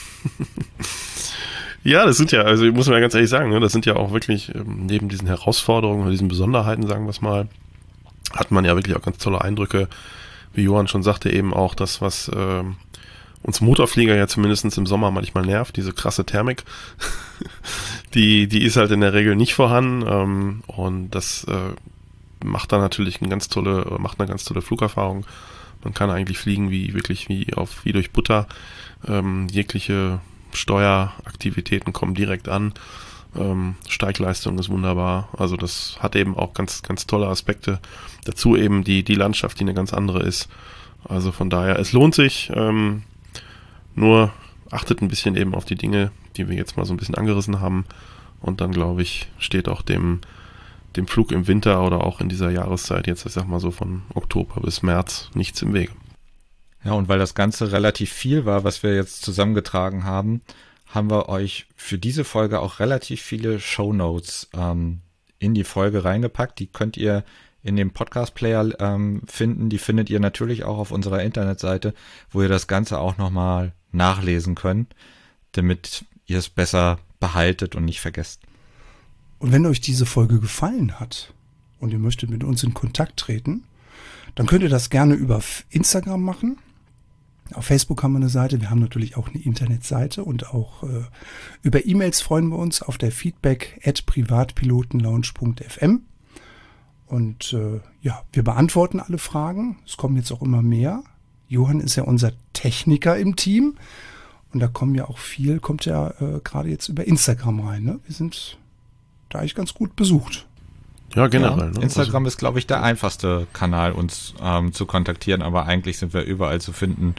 Ja, das sind ja, also muss man ja ganz ehrlich sagen, ne, das sind ja auch wirklich, neben diesen Herausforderungen oder diesen Besonderheiten, sagen wir es mal, hat man ja wirklich auch ganz tolle Eindrücke. Wie Johann schon sagte, eben auch das, was uns Motorflieger ja zumindest im Sommer manchmal nervt, diese krasse Thermik. die ist halt in der Regel nicht vorhanden und das macht dann natürlich eine ganz tolle Flugerfahrung. Man kann eigentlich fliegen wie durch Butter. Jegliche Steueraktivitäten kommen direkt an. Steigleistung ist wunderbar. Also das hat eben auch ganz, ganz tolle Aspekte. Dazu eben die Landschaft, die eine ganz andere ist. Also von daher, es lohnt sich. Nur achtet ein bisschen eben auf die Dinge, die wir jetzt mal so ein bisschen angerissen haben. Und dann, glaube ich, steht auch dem Flug im Winter oder auch in dieser Jahreszeit, jetzt ich sag mal so von Oktober bis März, nichts im Wege. Ja, und weil das Ganze relativ viel war, was wir jetzt zusammengetragen haben, haben wir euch für diese Folge auch relativ viele Shownotes in die Folge reingepackt. Die könnt ihr in dem Podcast-Player finden. Die findet ihr natürlich auch auf unserer Internetseite, wo ihr das Ganze auch nochmal nachlesen könnt, damit ihr es besser behaltet und nicht vergesst. Und wenn euch diese Folge gefallen hat und ihr möchtet mit uns in Kontakt treten, dann könnt ihr das gerne über Instagram machen. Auf Facebook haben wir eine Seite, wir haben natürlich auch eine Internetseite und auch über E-Mails freuen wir uns auf der feedback@privatpilotenlounge.fm. Und wir beantworten alle Fragen. Es kommen jetzt auch immer mehr. Johann ist ja unser Techniker im Team und da kommt ja gerade jetzt über Instagram rein. Ne? Wir sind da eigentlich ganz gut besucht. Ja, generell. Ja, ne? Instagram ist, glaube ich, der einfachste Kanal, uns zu kontaktieren, aber eigentlich sind wir überall zu finden.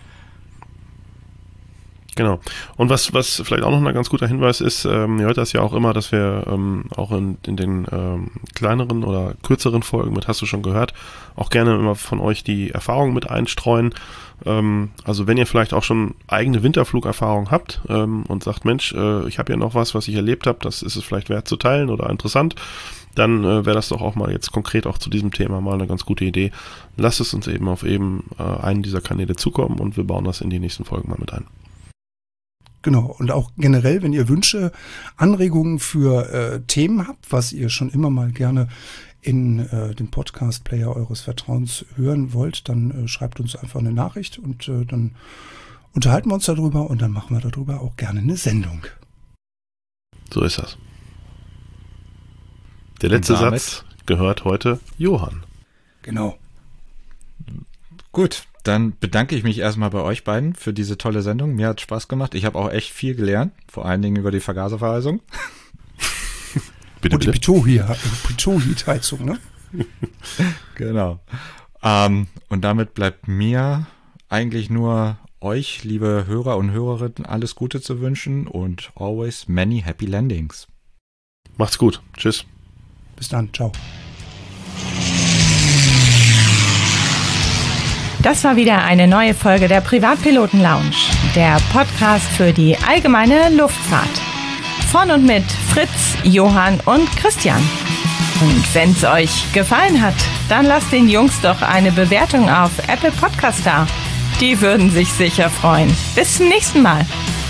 Genau. Und was vielleicht auch noch ein ganz guter Hinweis ist, ihr hört das ja auch immer, dass wir auch in den kleineren oder kürzeren Folgen, mit hast du schon gehört, auch gerne immer von euch die Erfahrungen mit einstreuen. Also wenn ihr vielleicht auch schon eigene Winterflugerfahrung habt und sagt, Mensch, ich habe ja noch was ich erlebt habe, das ist es vielleicht wert zu teilen oder interessant, dann wäre das doch auch mal jetzt konkret auch zu diesem Thema mal eine ganz gute Idee. Lasst es uns eben auf einen dieser Kanäle zukommen und wir bauen das in die nächsten Folgen mal mit ein. Genau, und auch generell, wenn ihr Wünsche, Anregungen für Themen habt, was ihr schon immer mal gerne in den Podcast-Player eures Vertrauens hören wollt, dann schreibt uns einfach eine Nachricht und dann unterhalten wir uns darüber und dann machen wir darüber auch gerne eine Sendung. So ist das. Der letzte Satz gehört heute Johann. Genau. Gut, dann bedanke ich mich erstmal bei euch beiden für diese tolle Sendung. Mir hat Spaß gemacht. Ich habe auch echt viel gelernt, vor allen Dingen über die Vergaserverheizung. Bitte. Die Pitohit-Heizung, ne? Genau. Und damit bleibt mir eigentlich nur euch, liebe Hörer und Hörerinnen, alles Gute zu wünschen und always many happy landings. Macht's gut. Tschüss. Bis dann. Ciao. Das war wieder eine neue Folge der Privatpiloten Lounge, der Podcast für die allgemeine Luftfahrt. Von und mit Fritz, Johann und Christian. Und wenn es euch gefallen hat, dann lasst den Jungs doch eine Bewertung auf Apple Podcast da. Die würden sich sicher freuen. Bis zum nächsten Mal.